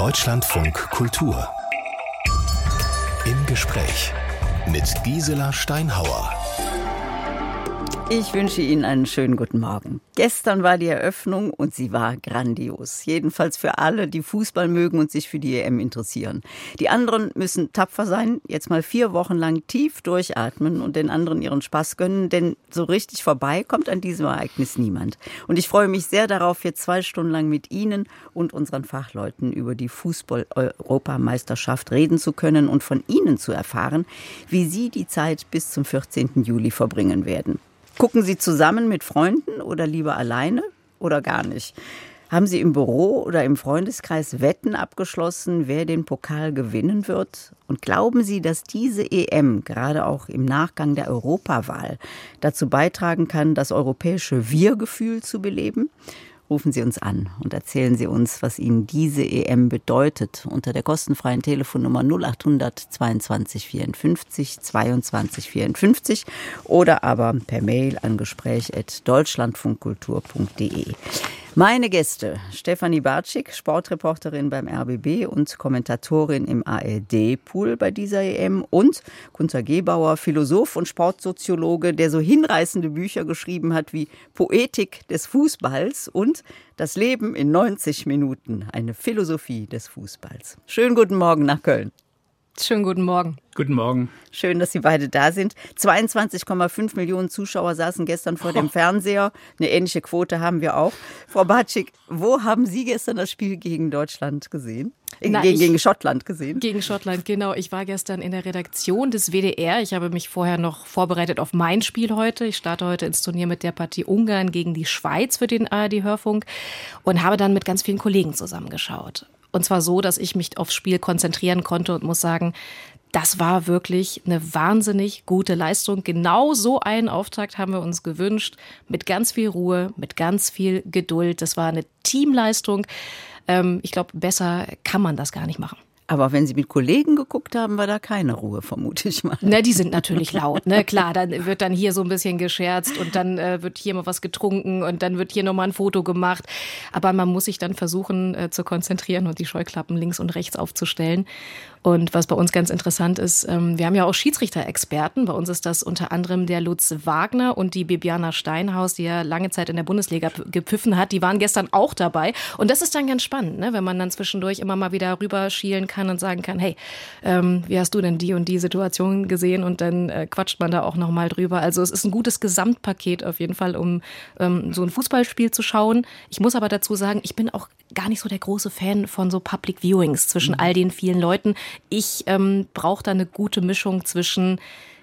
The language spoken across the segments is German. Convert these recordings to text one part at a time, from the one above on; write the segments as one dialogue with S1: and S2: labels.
S1: Deutschlandfunk Kultur. Im Gespräch mit Gisela Steinhauer.
S2: Ich wünsche Ihnen einen schönen guten Morgen. Gestern war die Eröffnung und sie war grandios. Jedenfalls für alle, die Fußball mögen und sich für die EM interessieren. Die anderen müssen tapfer sein, jetzt mal 4 Wochen lang tief durchatmen und den anderen ihren Spaß gönnen, denn so richtig vorbei kommt an diesem Ereignis niemand. Und ich freue mich sehr darauf, jetzt 2 Stunden lang mit Ihnen und unseren Fachleuten über die Fußball-Europameisterschaft reden zu können und von Ihnen zu erfahren, wie Sie die Zeit bis zum 14. Juli verbringen werden. Gucken Sie zusammen mit Freunden oder lieber alleine oder gar nicht? Haben Sie im Büro oder im Freundeskreis Wetten abgeschlossen, wer den Pokal gewinnen wird? Und glauben Sie, dass diese EM, gerade auch im Nachgang der Europawahl, dazu beitragen kann, das europäische Wir-Gefühl zu beleben? Rufen Sie uns an und erzählen Sie uns, was Ihnen diese EM bedeutet, unter der kostenfreien Telefonnummer 0800 22 54 22 54 oder aber per Mail an gespräch@deutschlandfunkkultur.de. Meine Gäste: Stefanie Bartschik, Sportreporterin beim RBB und Kommentatorin im ARD-Pool bei dieser EM, und Gunter Gebauer, Philosoph und Sportsoziologe, der so hinreißende Bücher geschrieben hat wie Poetik des Fußballs und Das Leben in 90 Minuten, eine Philosophie des Fußballs. Schönen guten Morgen nach Köln.
S3: Schönen guten Morgen.
S4: Guten Morgen.
S2: Schön, dass Sie beide da sind. 22,5 Millionen Zuschauer saßen gestern vor dem Fernseher. Eine ähnliche Quote haben wir auch. Frau Bartschik, wo haben Sie gestern das Spiel gegen Deutschland gesehen? Gegen Schottland gesehen?
S3: Gegen Schottland, genau. Ich war gestern in der Redaktion des WDR. Ich habe mich vorher noch vorbereitet auf mein Spiel heute. Ich starte heute ins Turnier mit der Partie Ungarn gegen die Schweiz für den ARD-Hörfunk und habe dann mit ganz vielen Kollegen zusammengeschaut. Und zwar so, dass ich mich aufs Spiel konzentrieren konnte und muss sagen, das war wirklich eine wahnsinnig gute Leistung. Genau so einen Auftakt haben wir uns gewünscht, mit ganz viel Ruhe, mit ganz viel Geduld. Das war eine Teamleistung. Ich glaube, besser kann man das gar nicht machen.
S2: Aber wenn Sie mit Kollegen geguckt haben, war da keine Ruhe, vermute ich mal.
S3: Na, die sind natürlich laut, ne? Klar, dann wird dann hier so ein bisschen gescherzt und dann wird hier mal was getrunken und dann wird hier nochmal ein Foto gemacht. Aber man muss sich dann versuchen zu konzentrieren und die Scheuklappen links und rechts aufzustellen. Und was bei uns ganz interessant ist, wir haben ja auch Schiedsrichter-Experten. Bei uns ist das unter anderem der Lutz Wagner und die Bibiana Steinhaus, die ja lange Zeit in der Bundesliga gepfiffen hat. Die waren gestern auch dabei. Und das ist dann ganz spannend, ne? Wenn man dann zwischendurch immer mal wieder rüberschielen kann und sagen kann, hey, wie hast du denn die und die Situation gesehen? Und dann quatscht man da auch nochmal drüber. Also es ist ein gutes Gesamtpaket auf jeden Fall, um so ein Fußballspiel zu schauen. Ich muss aber dazu sagen, ich bin auch gar nicht so der große Fan von so Public Viewings zwischen all den vielen Leuten. Ich brauche da eine gute Mischung zwischen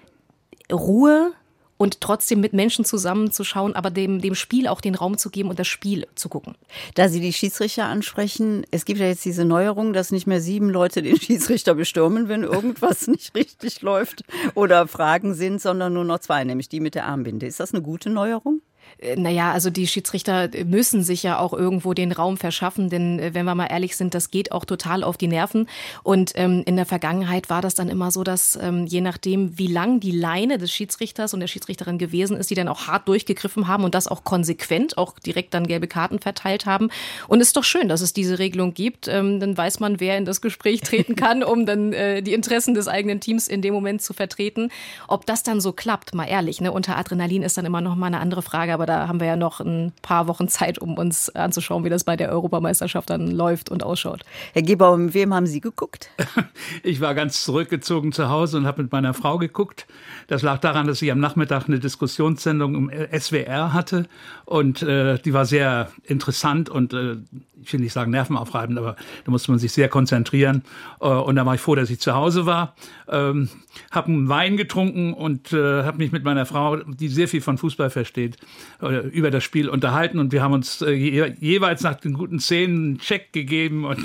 S3: Ruhe und trotzdem mit Menschen zusammenzuschauen, aber dem Spiel auch den Raum zu geben und das Spiel zu gucken.
S2: Da Sie die Schiedsrichter ansprechen, es gibt ja jetzt diese Neuerung, dass nicht mehr 7 Leute den Schiedsrichter bestürmen, wenn irgendwas nicht richtig läuft oder Fragen sind, sondern nur noch 2, nämlich die mit der Armbinde. Ist das eine gute Neuerung?
S3: Naja, also die Schiedsrichter müssen sich ja auch irgendwo den Raum verschaffen, denn wenn wir mal ehrlich sind, das geht auch total auf die Nerven. Und in der Vergangenheit war das dann immer so, dass je nachdem, wie lang die Leine des Schiedsrichters und der Schiedsrichterin gewesen ist, die dann auch hart durchgegriffen haben und das auch konsequent, auch direkt dann gelbe Karten verteilt haben. Und es ist doch schön, dass es diese Regelung gibt. Dann weiß man, wer in das Gespräch treten kann, um dann die Interessen des eigenen Teams in dem Moment zu vertreten. Ob das dann so klappt, mal ehrlich, ne? Unter Adrenalin ist dann immer noch mal eine andere Frage, aber da haben wir ja noch ein paar Wochen Zeit, um uns anzuschauen, wie das bei der Europameisterschaft dann läuft und ausschaut.
S2: Herr Gebauer, mit wem haben Sie geguckt?
S4: Ich war ganz zurückgezogen zu Hause und habe mit meiner Frau geguckt. Das lag daran, dass ich am Nachmittag eine Diskussionssendung im SWR hatte und die war sehr interessant und ich will nicht sagen nervenaufreibend, aber da musste man sich sehr konzentrieren. Und da war ich froh, dass ich zu Hause war, habe einen Wein getrunken und habe mich mit meiner Frau, die sehr viel von Fußball versteht, über das Spiel unterhalten. Und wir haben uns jeweils nach den guten Szenen einen Check gegeben und,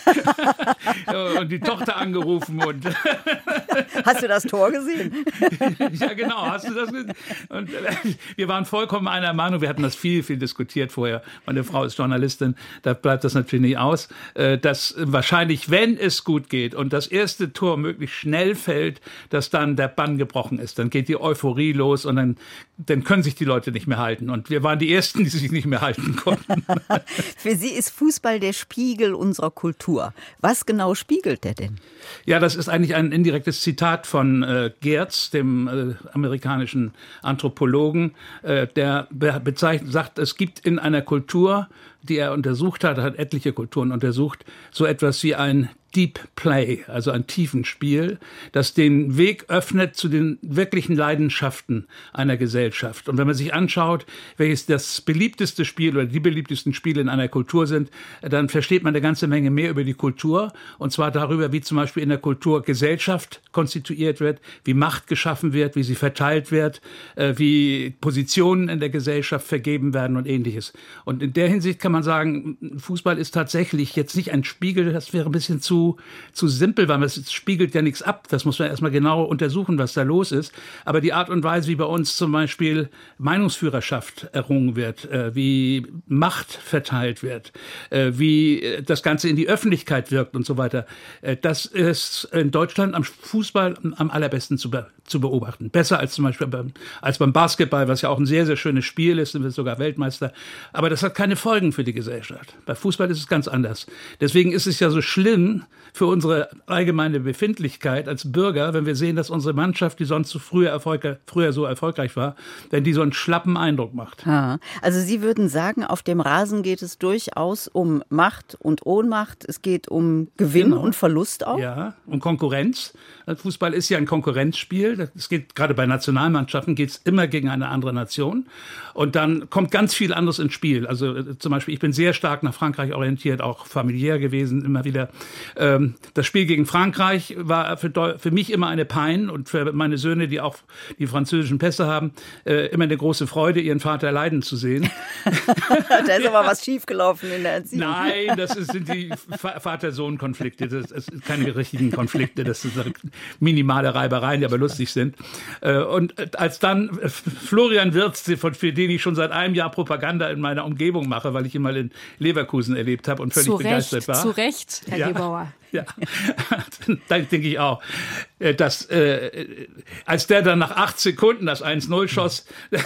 S4: und die Tochter angerufen. Und
S2: Hast du das Tor gesehen?
S4: Ja, genau. Hast du das gesehen? Und wir waren vollkommen einer Meinung. Wir hatten das viel diskutiert vorher. Meine Frau ist Journalistin. Da bleibt das natürlich nicht aus, dass wahrscheinlich, wenn es gut geht und das erste Tor möglichst schnell fällt, dass dann der Bann gebrochen ist. Dann geht die Euphorie los und dann können sich die Leute nicht mehr halten. Und wir waren die Ersten, die sich nicht mehr halten konnten.
S2: Für Sie ist Fußball der Spiegel unserer Kultur. Was genau spiegelt der denn?
S4: Ja, das ist eigentlich ein indirektes Zitat von Geertz, dem amerikanischen Anthropologen, der sagt, es gibt in einer Kultur, die er untersucht hat etliche Kulturen untersucht, so etwas wie ein Deep Play, also ein Tiefenspiel, das den Weg öffnet zu den wirklichen Leidenschaften einer Gesellschaft. Und wenn man sich anschaut, welches das beliebteste Spiel oder die beliebtesten Spiele in einer Kultur sind, dann versteht man eine ganze Menge mehr über die Kultur. Und zwar darüber, wie zum Beispiel in der Kultur Gesellschaft konstituiert wird, wie Macht geschaffen wird, wie sie verteilt wird, wie Positionen in der Gesellschaft vergeben werden und Ähnliches. Und in der Hinsicht kann man sagen, Fußball ist tatsächlich jetzt nicht ein Spiegel, das wäre ein bisschen zu simpel, weil es spiegelt ja nichts ab. Das muss man erstmal genau untersuchen, was da los ist. Aber die Art und Weise, wie bei uns zum Beispiel Meinungsführerschaft errungen wird, wie Macht verteilt wird, wie das Ganze in die Öffentlichkeit wirkt und so weiter, das ist in Deutschland am Fußball am allerbesten zu beobachten. Besser als zum Beispiel beim Basketball, was ja auch ein sehr, sehr schönes Spiel ist, sind wir sogar Weltmeister. Aber das hat keine Folgen für die Gesellschaft. Bei Fußball ist es ganz anders. Deswegen ist es ja so schlimm für unsere allgemeine Befindlichkeit als Bürger, wenn wir sehen, dass unsere Mannschaft, die sonst so früher so erfolgreich war, wenn die so einen schlappen Eindruck macht.
S2: Ja, also Sie würden sagen, auf dem Rasen geht es durchaus um Macht und Ohnmacht. Es geht um Gewinn und Verlust auch.
S4: Ja, um Konkurrenz. Fußball ist ja ein Konkurrenzspiel. Es geht gerade bei Nationalmannschaften geht es immer gegen eine andere Nation. Und dann kommt ganz viel anderes ins Spiel. Also zum Beispiel, ich bin sehr stark nach Frankreich orientiert, auch familiär gewesen, immer wieder. Das Spiel gegen Frankreich war für mich immer eine Pein und für meine Söhne, die auch die französischen Pässe haben, immer eine große Freude, ihren Vater leiden zu sehen.
S2: Da ist aber was schiefgelaufen in der Erziehung.
S4: Nein, sind die Vater-Sohn-Konflikte. Das sind keine richtigen Konflikte, das sind minimale Reibereien, die aber lustig sind. Und als dann Florian Wirtz, für den ich schon seit einem Jahr Propaganda in meiner Umgebung mache, weil ich ihn mal in Leverkusen erlebt habe und völlig begeistert war.
S3: Zu Recht, Herr Gebauer.
S4: Ja, da denke ich auch, dass als der dann nach 8 Sekunden das 1-0 schoss,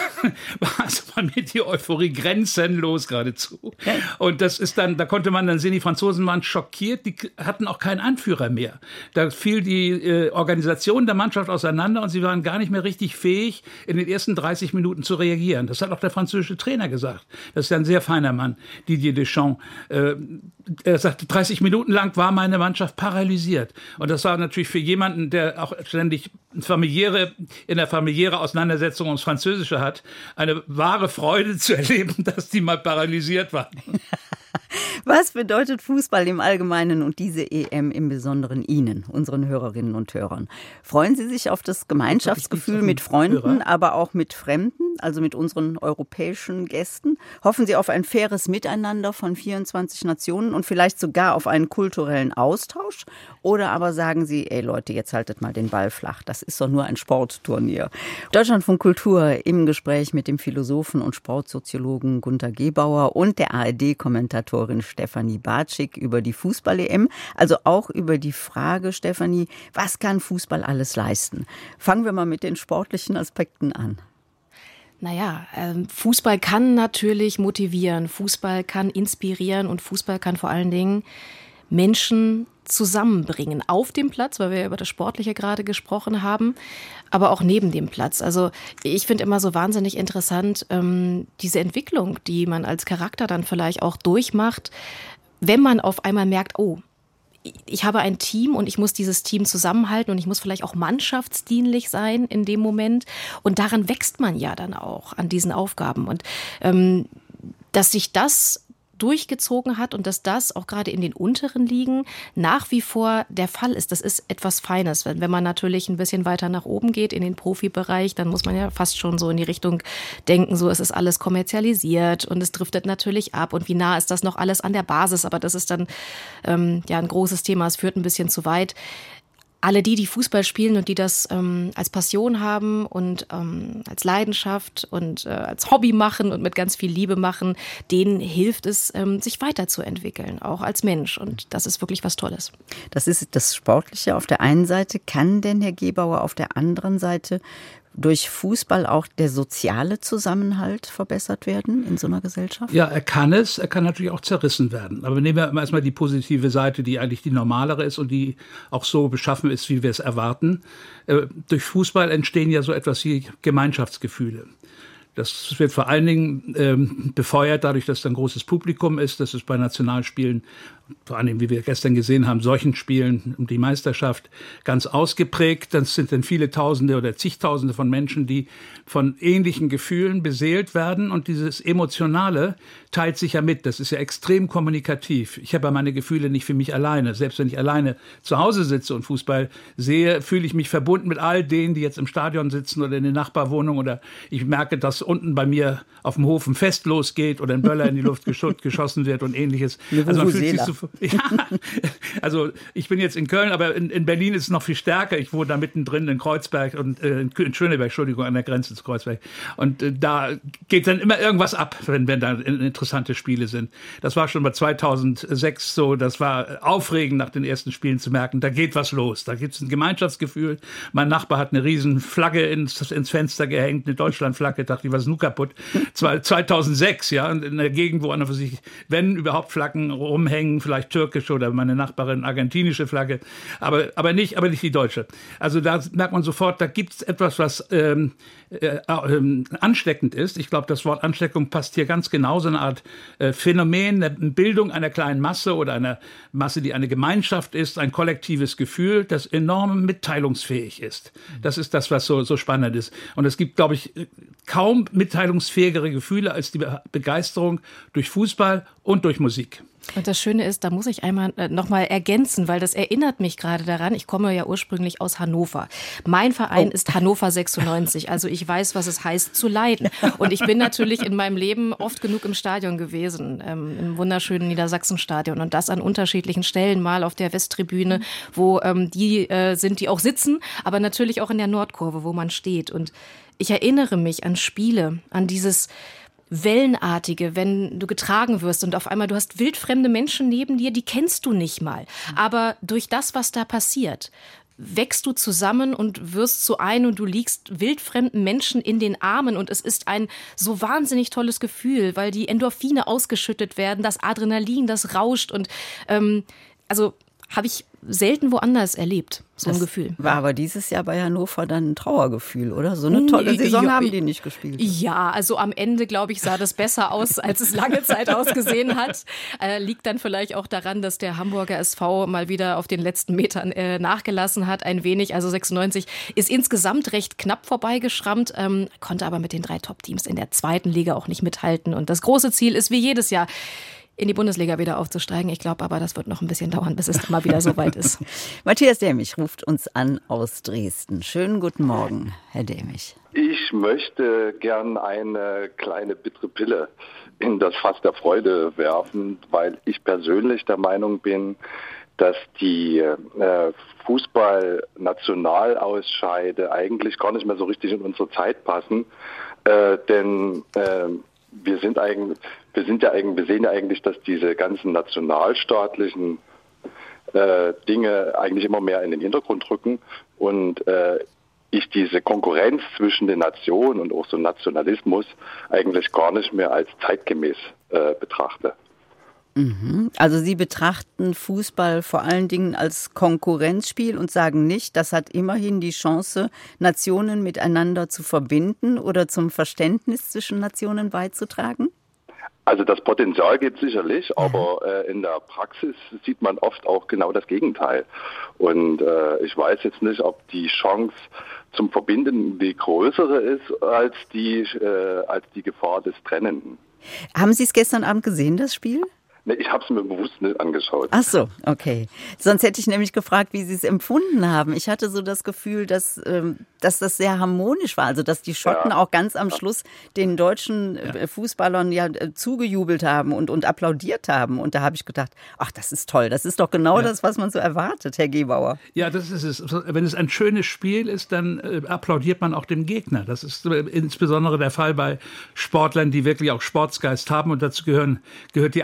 S4: war es bei mir die Euphorie grenzenlos geradezu. Und das ist dann, da konnte man dann sehen, die Franzosen waren schockiert, die hatten auch keinen Anführer mehr. Da fiel die Organisation der Mannschaft auseinander und sie waren gar nicht mehr richtig fähig, in den ersten 30 Minuten zu reagieren. Das hat auch der französische Trainer gesagt. Das ist ja ein sehr feiner Mann, Didier Deschamps. Er sagte, 30 Minuten lang war meine Mannschaft paralysiert. Und das war natürlich für jemanden, der auch ständig eine familiäre Auseinandersetzung ums Französische hat, eine wahre Freude zu erleben, dass die mal paralysiert waren.
S2: Was bedeutet Fußball im Allgemeinen und diese EM im Besonderen Ihnen, unseren Hörerinnen und Hörern? Freuen Sie sich auf das Gemeinschaftsgefühl mit Freunden, aber auch mit Fremden, also mit unseren europäischen Gästen? Hoffen Sie auf ein faires Miteinander von 24 Nationen und vielleicht sogar auf einen kulturellen Austausch? Oder aber sagen Sie, ey Leute, jetzt haltet mal den Ball flach, das ist doch nur ein Sportturnier. Deutschlandfunk Kultur im Gespräch mit dem Philosophen und Sportsoziologen Günter Gebauer und der ARD-Kommentatorin Stefanie Bartschik über die Fußball-EM, also auch über die Frage, Stefanie, was kann Fußball alles leisten? Fangen wir mal mit den sportlichen Aspekten an.
S3: Naja, Fußball kann natürlich motivieren, Fußball kann inspirieren und Fußball kann vor allen Dingen Menschen zusammenbringen. Auf dem Platz, weil wir ja über das Sportliche gerade gesprochen haben, aber auch neben dem Platz. Also ich finde immer so wahnsinnig interessant, diese Entwicklung, die man als Charakter dann vielleicht auch durchmacht, wenn man auf einmal merkt, oh, ich habe ein Team und ich muss dieses Team zusammenhalten und ich muss vielleicht auch mannschaftsdienlich sein in dem Moment. Und daran wächst man ja dann auch an diesen Aufgaben. Und dass sich das durchgezogen hat und dass das auch gerade in den unteren Ligen nach wie vor der Fall ist. Das ist etwas Feines. Wenn man natürlich ein bisschen weiter nach oben geht in den Profibereich, dann muss man ja fast schon so in die Richtung denken, so es ist alles kommerzialisiert und es driftet natürlich ab und wie nah ist das noch alles an der Basis, aber das ist dann ja ein großes Thema, es führt ein bisschen zu weit. Alle die Fußball spielen und die das als Passion haben und als Leidenschaft und als Hobby machen und mit ganz viel Liebe machen, denen hilft es, sich weiterzuentwickeln, auch als Mensch. Und das ist wirklich was Tolles.
S2: Das ist das Sportliche auf der einen Seite. Kann denn Herr Gebauer auf der anderen Seite durch Fußball auch der soziale Zusammenhalt verbessert werden in so einer Gesellschaft?
S4: Ja, er kann es. Er kann natürlich auch zerrissen werden. Aber nehmen wir erstmal die positive Seite, die eigentlich die normalere ist und die auch so beschaffen ist, wie wir es erwarten. Durch Fußball entstehen ja so etwas wie Gemeinschaftsgefühle. Das wird vor allen Dingen befeuert dadurch, dass da ein großes Publikum ist. Das ist bei Nationalspielen, vor allem, wie wir gestern gesehen haben, solchen Spielen um die Meisterschaft ganz ausgeprägt. Das sind dann viele Tausende oder zigtausende von Menschen, die von ähnlichen Gefühlen beseelt werden. Und dieses Emotionale teilt sich ja mit. Das ist ja extrem kommunikativ. Ich habe ja meine Gefühle nicht für mich alleine. Selbst wenn ich alleine zu Hause sitze und Fußball sehe, fühle ich mich verbunden mit all denen, die jetzt im Stadion sitzen oder in den Nachbarwohnungen. Oder ich merke, dass unten bei mir auf dem Hof ein Fest losgeht oder ein Böller in die Luft geschossen wird und ähnliches. Also man fühlt sich so, ja, also ich bin jetzt in Köln, aber in Berlin ist es noch viel stärker. Ich wohne da mittendrin in Kreuzberg und in Schöneberg, Entschuldigung, an der Grenze zu Kreuzberg. Und da geht dann immer irgendwas ab, wenn da interessante Spiele sind. Das war schon bei 2006 so, das war aufregend, nach den ersten Spielen zu merken, da geht was los. Da gibt es ein Gemeinschaftsgefühl. Mein Nachbar hat eine riesen Flagge ins Fenster gehängt, eine Deutschlandflagge, dachte ich, was ist nun kaputt? 2006, ja, in der Gegend, wo wenn überhaupt Flaggen rumhängen, vielleicht türkische oder meine Nachbarin argentinische Flagge, aber nicht die deutsche. Also da merkt man sofort, da gibt es etwas, was ansteckend ist. Ich glaube, das Wort Ansteckung passt hier ganz genau, so eine Art Phänomen, eine Bildung einer kleinen Masse oder einer Masse, die eine Gemeinschaft ist, ein kollektives Gefühl, das enorm mitteilungsfähig ist. Das ist das, was so spannend ist. Und es gibt, glaube ich, kaum mitteilungsfähigere Gefühle als die Begeisterung durch Fußball und durch Musik.
S3: Und das Schöne ist, da muss ich einmal noch mal ergänzen, weil das erinnert mich gerade daran, ich komme ja ursprünglich aus Hannover. Mein Verein ist Hannover 96, also ich weiß, was es heißt zu leiden. Und ich bin natürlich in meinem Leben oft genug im Stadion gewesen, im wunderschönen Niedersachsenstadion und das an unterschiedlichen Stellen, mal auf der Westtribüne, wo die sind, die auch sitzen, aber natürlich auch in der Nordkurve, wo man steht. Und ich erinnere mich an Spiele, an dieses Wellenartige, wenn du getragen wirst und auf einmal du hast wildfremde Menschen neben dir, die kennst du nicht mal. Aber durch das, was da passiert, wächst du zusammen und wirst zu ein und du liegst wildfremden Menschen in den Armen und es ist ein so wahnsinnig tolles Gefühl, weil die Endorphine ausgeschüttet werden, das Adrenalin, das rauscht und also habe ich selten woanders erlebt, so ein Gefühl.
S2: War aber dieses Jahr bei Hannover dann ein Trauergefühl, oder? So eine tolle Saison haben die nicht gespielt.
S3: Ja, also am Ende, glaube ich, sah das besser aus, als es lange Zeit ausgesehen hat. Liegt dann vielleicht auch daran, dass der Hamburger SV mal wieder auf den letzten Metern nachgelassen hat, ein wenig. Also 96 ist insgesamt recht knapp vorbeigeschrammt, konnte aber mit den 3 Top-Teams in der zweiten Liga auch nicht mithalten. Und das große Ziel ist wie jedes Jahr, in die Bundesliga wieder aufzusteigen. Ich glaube aber, das wird noch ein bisschen dauern, bis es mal wieder soweit ist.
S2: Matthias Dämich ruft uns an aus Dresden. Schönen guten Morgen, Herr Dämich.
S5: Ich möchte gern eine kleine bittere Pille in das Fass der Freude werfen, weil ich persönlich der Meinung bin, dass die Fußball-Nationalausscheide eigentlich gar nicht mehr so richtig in unsere Zeit passen, denn wir sehen ja eigentlich, dass diese ganzen nationalstaatlichen Dinge eigentlich immer mehr in den Hintergrund rücken und ich diese Konkurrenz zwischen den Nationen und auch so Nationalismus eigentlich gar nicht mehr als zeitgemäß betrachte.
S2: Also Sie betrachten Fußball vor allen Dingen als Konkurrenzspiel und sagen nicht, das hat immerhin die Chance, Nationen miteinander zu verbinden oder zum Verständnis zwischen Nationen beizutragen?
S5: Also das Potenzial gibt es sicherlich, aber in der Praxis sieht man oft auch genau das Gegenteil. Und ich weiß jetzt nicht, ob die Chance zum Verbinden die größere ist als die Gefahr des Trennenden.
S2: Haben Sie es gestern Abend gesehen, das Spiel?
S5: Nee, ich habe es mir bewusst nicht angeschaut.
S2: Ach so, okay. Sonst hätte ich nämlich gefragt, wie Sie es empfunden haben. Ich hatte so das Gefühl, dass das sehr harmonisch war. Also, dass die Schotten auch ganz am Schluss den deutschen Fußballern zugejubelt haben und applaudiert haben. Und da habe ich gedacht, ach, das ist toll. Das ist doch genau das, was man so erwartet, Herr Gebauer.
S4: Ja, das ist es. Wenn es ein schönes Spiel ist, dann applaudiert man auch dem Gegner. Das ist insbesondere der Fall bei Sportlern, die wirklich auch Sportsgeist haben. Und dazu gehört die angelsächsische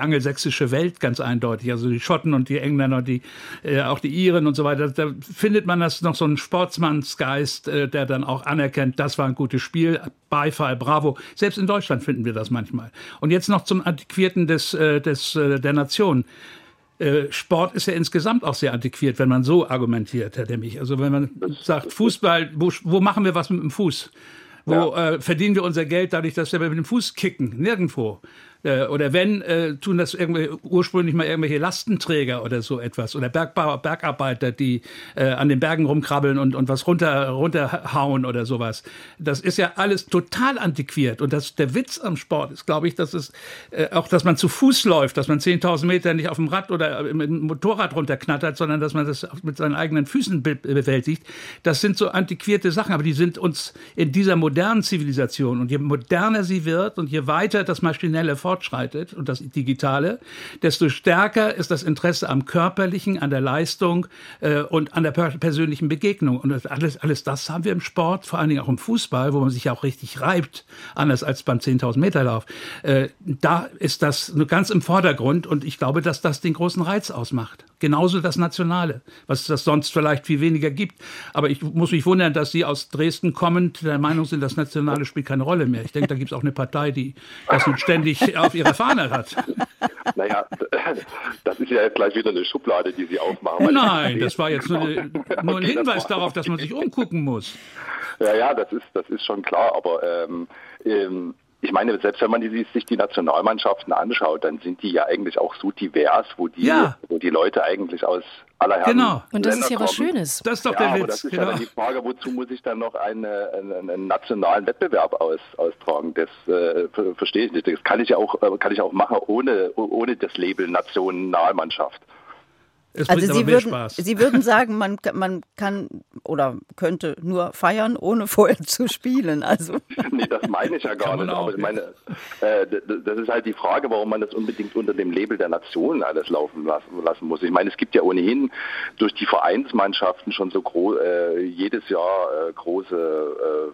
S4: anglosächsische Welt ganz eindeutig. Also die Schotten und die Engländer, auch die Iren und so weiter. Da findet man das noch so einen Sportsmannsgeist, der dann auch anerkennt, das war ein gutes Spiel, Beifall, bravo. Selbst in Deutschland finden wir das manchmal. Und jetzt noch zum Antiquierten der Nation. Sport ist ja insgesamt auch sehr antiquiert, wenn man so argumentiert, Herr Demmich. Also wenn man sagt, Fußball, wo machen wir was mit dem Fuß? Wo verdienen wir unser Geld dadurch, dass wir mit dem Fuß kicken? Nirgendwo. Oder wenn, tun das ursprünglich mal irgendwelche Lastenträger oder so etwas. Oder Bergbauer, Bergarbeiter, die an den Bergen rumkrabbeln und was runterhauen oder sowas. Das ist ja alles total antiquiert. Und der Witz am Sport ist, glaube ich, dass es auch, dass man zu Fuß läuft, dass man 10.000 Meter nicht auf dem Rad oder mit dem Motorrad runterknattert, sondern dass man das mit seinen eigenen Füßen bewältigt. Das sind so antiquierte Sachen, aber die sind uns in dieser modernen Zivilisation, und je moderner sie wird und je weiter das Maschinelle fortschreitet und das Digitale, desto stärker ist das Interesse am Körperlichen, an der Leistung und an der persönlichen Begegnung. Und alles das haben wir im Sport, vor allen Dingen auch im Fußball, wo man sich ja auch richtig reibt, anders als beim 10.000 Meter Lauf. Da ist das nur ganz im Vordergrund, und ich glaube, dass das den großen Reiz ausmacht. Genauso das Nationale, was es das sonst vielleicht viel weniger gibt. Aber ich muss mich wundern, dass Sie aus Dresden kommend der Meinung sind, das Nationale spielt keine Rolle mehr. Ich denke, da gibt es auch eine Partei, die das nun ständig auf ihrer Fahne hat.
S5: Naja, das ist ja jetzt gleich wieder eine Schublade, die Sie aufmachen.
S4: Nein, das war jetzt nur ein Hinweis darauf, dass man sich umgucken muss.
S5: Ja, das ist schon klar, aber ich meine, selbst wenn man sich die Nationalmannschaften anschaut, dann sind die ja eigentlich auch so divers, wo die Leute eigentlich aus aller Herren
S3: Genau, und das
S5: Länder
S3: ist ja
S5: kommen.
S3: Was Schönes.
S4: Das ist doch der Witz.
S5: Aber das ist ja dann die Frage, wozu muss ich dann noch einen nationalen Wettbewerb austragen? Das verstehe ich nicht. Das kann ich auch machen ohne das Label Nationalmannschaft.
S2: Also Sie würden sagen, man kann oder könnte nur feiern, ohne vorher zu spielen. Also.
S5: Nee, das meine ich ja gar nicht. Aber ich meine, das ist halt die Frage, warum man das unbedingt unter dem Label der Nation alles laufen lassen muss. Ich meine, es gibt ja ohnehin durch die Vereinsmannschaften schon so jedes Jahr große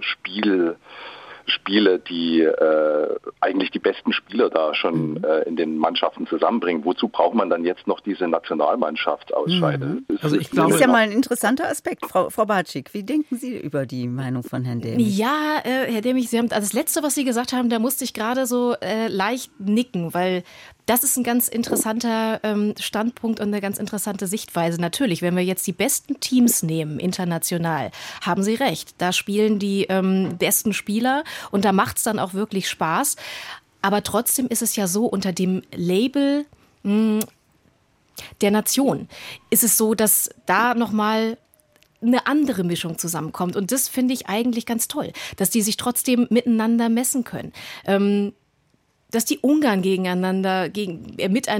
S5: Spiele, die eigentlich die besten Spieler da schon in den Mannschaften zusammenbringen. Wozu braucht man dann jetzt noch diese Nationalmannschaftsausscheide?
S2: Also ich glaube, das ist ja mal ein interessanter Aspekt. Frau Bartschik, wie denken Sie über die Meinung von Herrn Demmich?
S3: Ja, Herr Demmich, Sie haben das Letzte, was Sie gesagt haben, da musste ich gerade so leicht nicken, weil das ist ein ganz interessanter Standpunkt und eine ganz interessante Sichtweise. Natürlich, wenn wir jetzt die besten Teams nehmen, international, haben Sie recht. Da spielen die besten Spieler und da macht es dann auch wirklich Spaß. Aber trotzdem ist es ja so, unter dem Label der Nation ist es so, dass da nochmal eine andere Mischung zusammenkommt. Und das finde ich eigentlich ganz toll, dass die sich trotzdem miteinander messen können. Dass die Ungarn miteinander gegen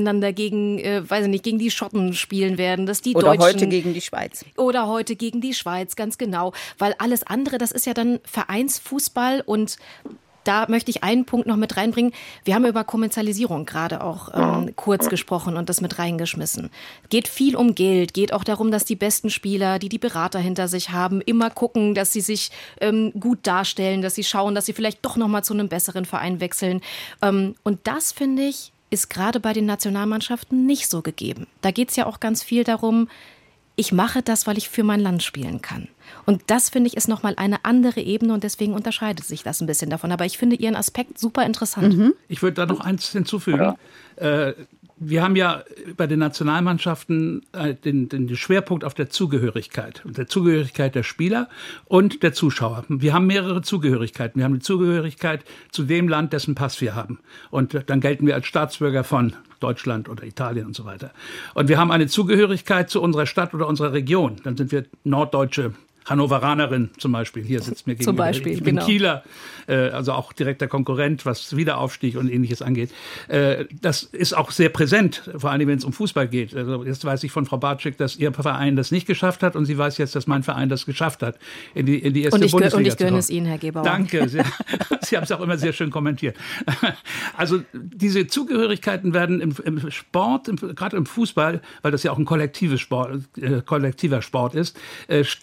S3: die Schotten spielen werden, dass die Deutschen.
S2: Oder heute gegen die Schweiz.
S3: Oder heute gegen die Schweiz, ganz genau. Weil alles andere, das ist ja dann Vereinsfußball, und da möchte ich einen Punkt noch mit reinbringen. Wir haben über Kommerzialisierung gerade auch kurz gesprochen und das mit reingeschmissen. Geht viel um Geld, geht auch darum, dass die besten Spieler, die Berater hinter sich haben, immer gucken, dass sie sich gut darstellen, dass sie schauen, dass sie vielleicht doch noch mal zu einem besseren Verein wechseln. Und das, finde ich, ist gerade bei den Nationalmannschaften nicht so gegeben. Da geht es ja auch ganz viel darum, ich mache das, weil ich für mein Land spielen kann. Und das, finde ich, ist nochmal eine andere Ebene, und deswegen unterscheidet sich das ein bisschen davon. Aber ich finde Ihren Aspekt super interessant.
S4: Ich würde da noch eins hinzufügen. Ja. Wir haben ja bei den Nationalmannschaften den Schwerpunkt auf der Zugehörigkeit. Und der Zugehörigkeit der Spieler und der Zuschauer. Wir haben mehrere Zugehörigkeiten. Wir haben die Zugehörigkeit zu dem Land, dessen Pass wir haben. Und dann gelten wir als Staatsbürger von Deutschland oder Italien und so weiter. Und wir haben eine Zugehörigkeit zu unserer Stadt oder unserer Region. Dann sind wir norddeutsche Hannoveranerin zum Beispiel, hier sitzt mir gegenüber.
S3: Zum Beispiel,
S4: ich bin
S3: genau.
S4: Kieler, also auch direkter Konkurrent, was Wiederaufstieg und Ähnliches angeht. Das ist auch sehr präsent, vor allem wenn es um Fußball geht. Also jetzt weiß ich von Frau Bartschik, dass Ihr Verein das nicht geschafft hat, und sie weiß jetzt, dass mein Verein das geschafft hat, in die erste Bundesliga
S3: und ich gönne es Ihnen, Herr Gebauer.
S4: Danke, Sie haben es auch immer sehr schön kommentiert. Also diese Zugehörigkeiten werden im Sport, gerade im Fußball, weil das ja auch ein kollektiver Sport ist, ständig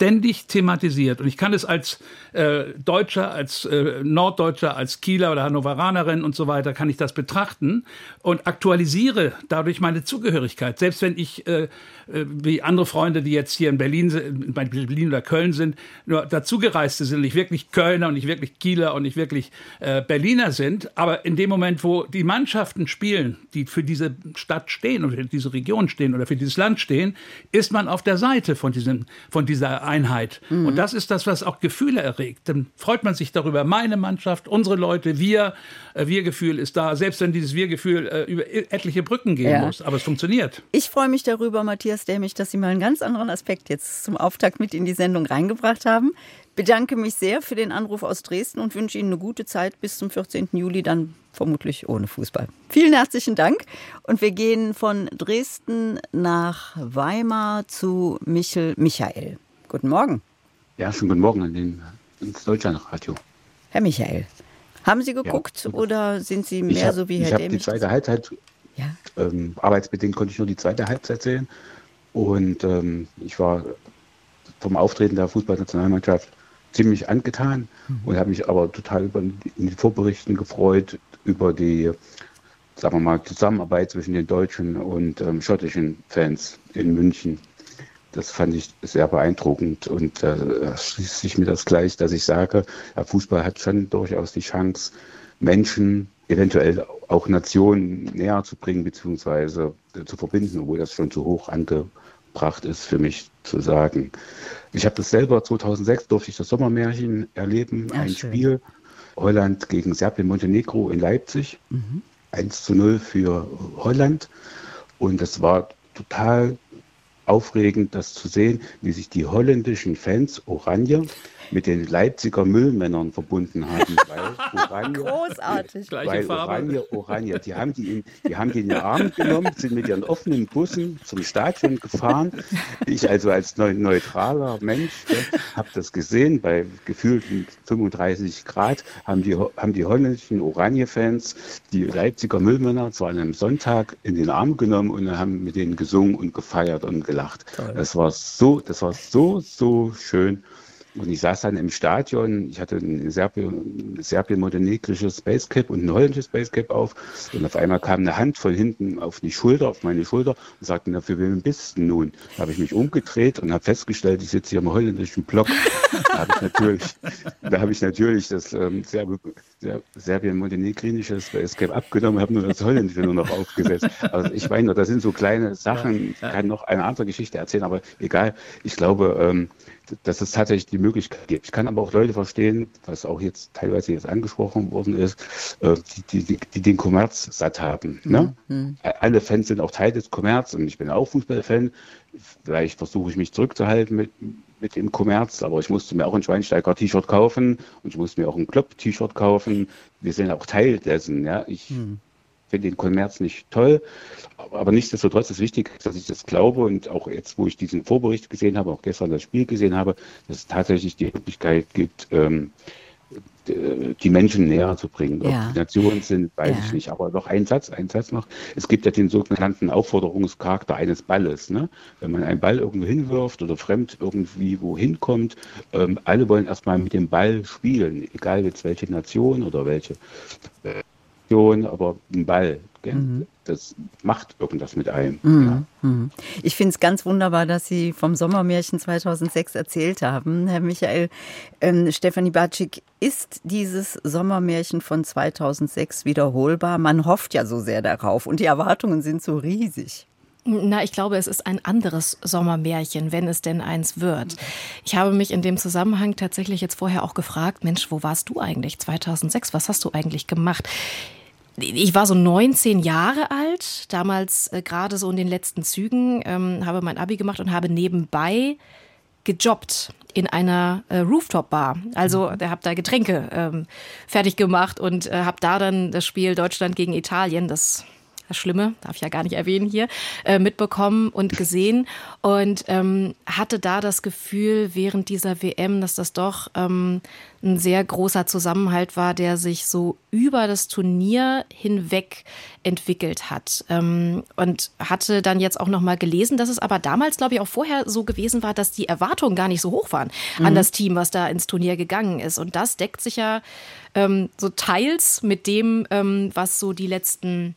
S4: thematisiert. Und ich kann es als Deutscher, als Norddeutscher, als Kieler oder Hannoveranerin und so weiter, kann ich das betrachten und aktualisiere dadurch meine Zugehörigkeit. Selbst wenn ich, wie andere Freunde, die jetzt hier in Berlin oder Köln sind, nur dazugereiste sind, nicht wirklich Kölner und nicht wirklich Kieler und nicht wirklich Berliner sind, aber in dem Moment, wo die Mannschaften spielen, die für diese Stadt stehen oder für diese Region stehen oder für dieses Land stehen, ist man auf der Seite von dieser Einheit. Und das ist das, was auch Gefühle erregt. Dann freut man sich darüber, meine Mannschaft, unsere Leute, Wir-Gefühl ist da, selbst wenn dieses Wir-Gefühl über etliche Brücken gehen muss. Aber es funktioniert.
S2: Ich freue mich darüber, Matthias Dämich, dass Sie mal einen ganz anderen Aspekt jetzt zum Auftakt mit in die Sendung reingebracht haben. Bedanke mich sehr für den Anruf aus Dresden und wünsche Ihnen eine gute Zeit bis zum 14. Juli, dann vermutlich ohne Fußball. Vielen herzlichen Dank. Und wir gehen von Dresden nach Weimar zu Michael. Guten Morgen.
S6: Ja, schönen guten Morgen ins Deutschlandradio.
S2: Herr Michael, haben Sie geguckt oder sind Sie mehr so wie Herr Dämich?
S6: Ich habe die zweite Halbzeit, arbeitsbedingt konnte ich nur die zweite Halbzeit sehen. Und ich war vom Auftreten der Fußballnationalmannschaft ziemlich angetan und habe mich aber total in den Vorberichten gefreut über die, sagen wir mal, Zusammenarbeit zwischen den deutschen und schottischen Fans in München. Das fand ich sehr beeindruckend und schließt sich mir das gleich, dass ich sage, der Fußball hat schon durchaus die Chance, Menschen, eventuell auch Nationen näher zu bringen bzw. zu verbinden, obwohl das schon zu hoch angebracht ist für mich zu sagen. Ich habe das selber 2006, durfte ich das Sommermärchen erleben, ein Spiel Holland gegen Serbien-Montenegro in Leipzig, 1:0 für Holland und das war total aufregend, das zu sehen, wie sich die holländischen Fans Oranje mit den Leipziger Müllmännern verbunden haben.
S2: Großartig.
S6: Oranje. Die haben die in den Arm genommen, sind mit ihren offenen Bussen zum Stadion gefahren. Ich also als neutraler Mensch habe das gesehen. Bei gefühlten 35 Grad haben die holländischen Oranje-Fans die Leipziger Müllmänner zwar an einem Sonntag in den Arm genommen und haben mit denen gesungen und gefeiert und gelacht. Das war so schön. Und ich saß dann im Stadion, ich hatte ein serbien-montenegrisches Basecap und ein holländisches Basecap auf und auf einmal kam eine Hand von hinten auf meine Schulter und sagte, na, für wen bist du nun? Da habe ich mich umgedreht und habe festgestellt, ich sitze hier im holländischen Block. Da habe ich natürlich das serbien-montenegrinisches Basecap abgenommen und habe nur das holländische nur noch aufgesetzt. Also ich meine, das sind so kleine Sachen, ich kann noch eine andere Geschichte erzählen, aber egal, ich glaube, dass es tatsächlich die Möglichkeit gibt. Ich kann aber auch Leute verstehen, was auch jetzt teilweise angesprochen worden ist, die den Kommerz satt haben. Ne? Alle Fans sind auch Teil des Kommerz und ich bin auch Fußballfan. Vielleicht versuche ich mich zurückzuhalten mit dem Kommerz, aber ich musste mir auch ein Schweinsteiger-T-Shirt kaufen und ich musste mir auch ein Klopp-T-Shirt kaufen. Wir sind auch Teil dessen. Ja? Ich finde den Kommerz nicht toll, aber nichtsdestotrotz ist wichtig, dass ich das glaube und auch jetzt, wo ich diesen Vorbericht gesehen habe, auch gestern das Spiel gesehen habe, dass es tatsächlich die Möglichkeit gibt, die Menschen näher zu bringen. Ob die Nationen sind, weiß ich nicht. Aber noch ein Satz noch. Es gibt ja den sogenannten Aufforderungscharakter eines Balles. Ne? Wenn man einen Ball irgendwo hinwirft oder fremd irgendwie wohin kommt, alle wollen erstmal mit dem Ball spielen, egal jetzt welche Nation oder welche aber ein Ball, das macht irgendwas mit einem.
S2: Ich finde es ganz wunderbar, dass Sie vom Sommermärchen 2006 erzählt haben. Herr Michael, Stefanie Bartschik, ist dieses Sommermärchen von 2006 wiederholbar? Man hofft ja so sehr darauf und die Erwartungen sind so riesig.
S3: Na, ich glaube, es ist ein anderes Sommermärchen, wenn es denn eins wird. Ich habe mich in dem Zusammenhang tatsächlich jetzt vorher auch gefragt, Mensch, wo warst du eigentlich 2006? Was hast du eigentlich gemacht? Ich war so 19 Jahre alt, damals gerade so in den letzten Zügen, habe mein Abi gemacht und habe nebenbei gejobbt in einer Rooftop-Bar. Also habe da Getränke fertig gemacht und habe da dann das Spiel Deutschland gegen Italien, das das Schlimme, darf ich ja gar nicht erwähnen hier, mitbekommen und gesehen und hatte da das Gefühl während dieser WM, dass das doch ein sehr großer Zusammenhalt war, der sich so über das Turnier hinweg entwickelt hat. Und hatte dann jetzt auch noch mal gelesen, dass es aber damals, glaube ich, auch vorher so gewesen war, dass die Erwartungen gar nicht so hoch waren an das Team, was da ins Turnier gegangen ist. Und das deckt sich ja so teils mit dem, was so die letzten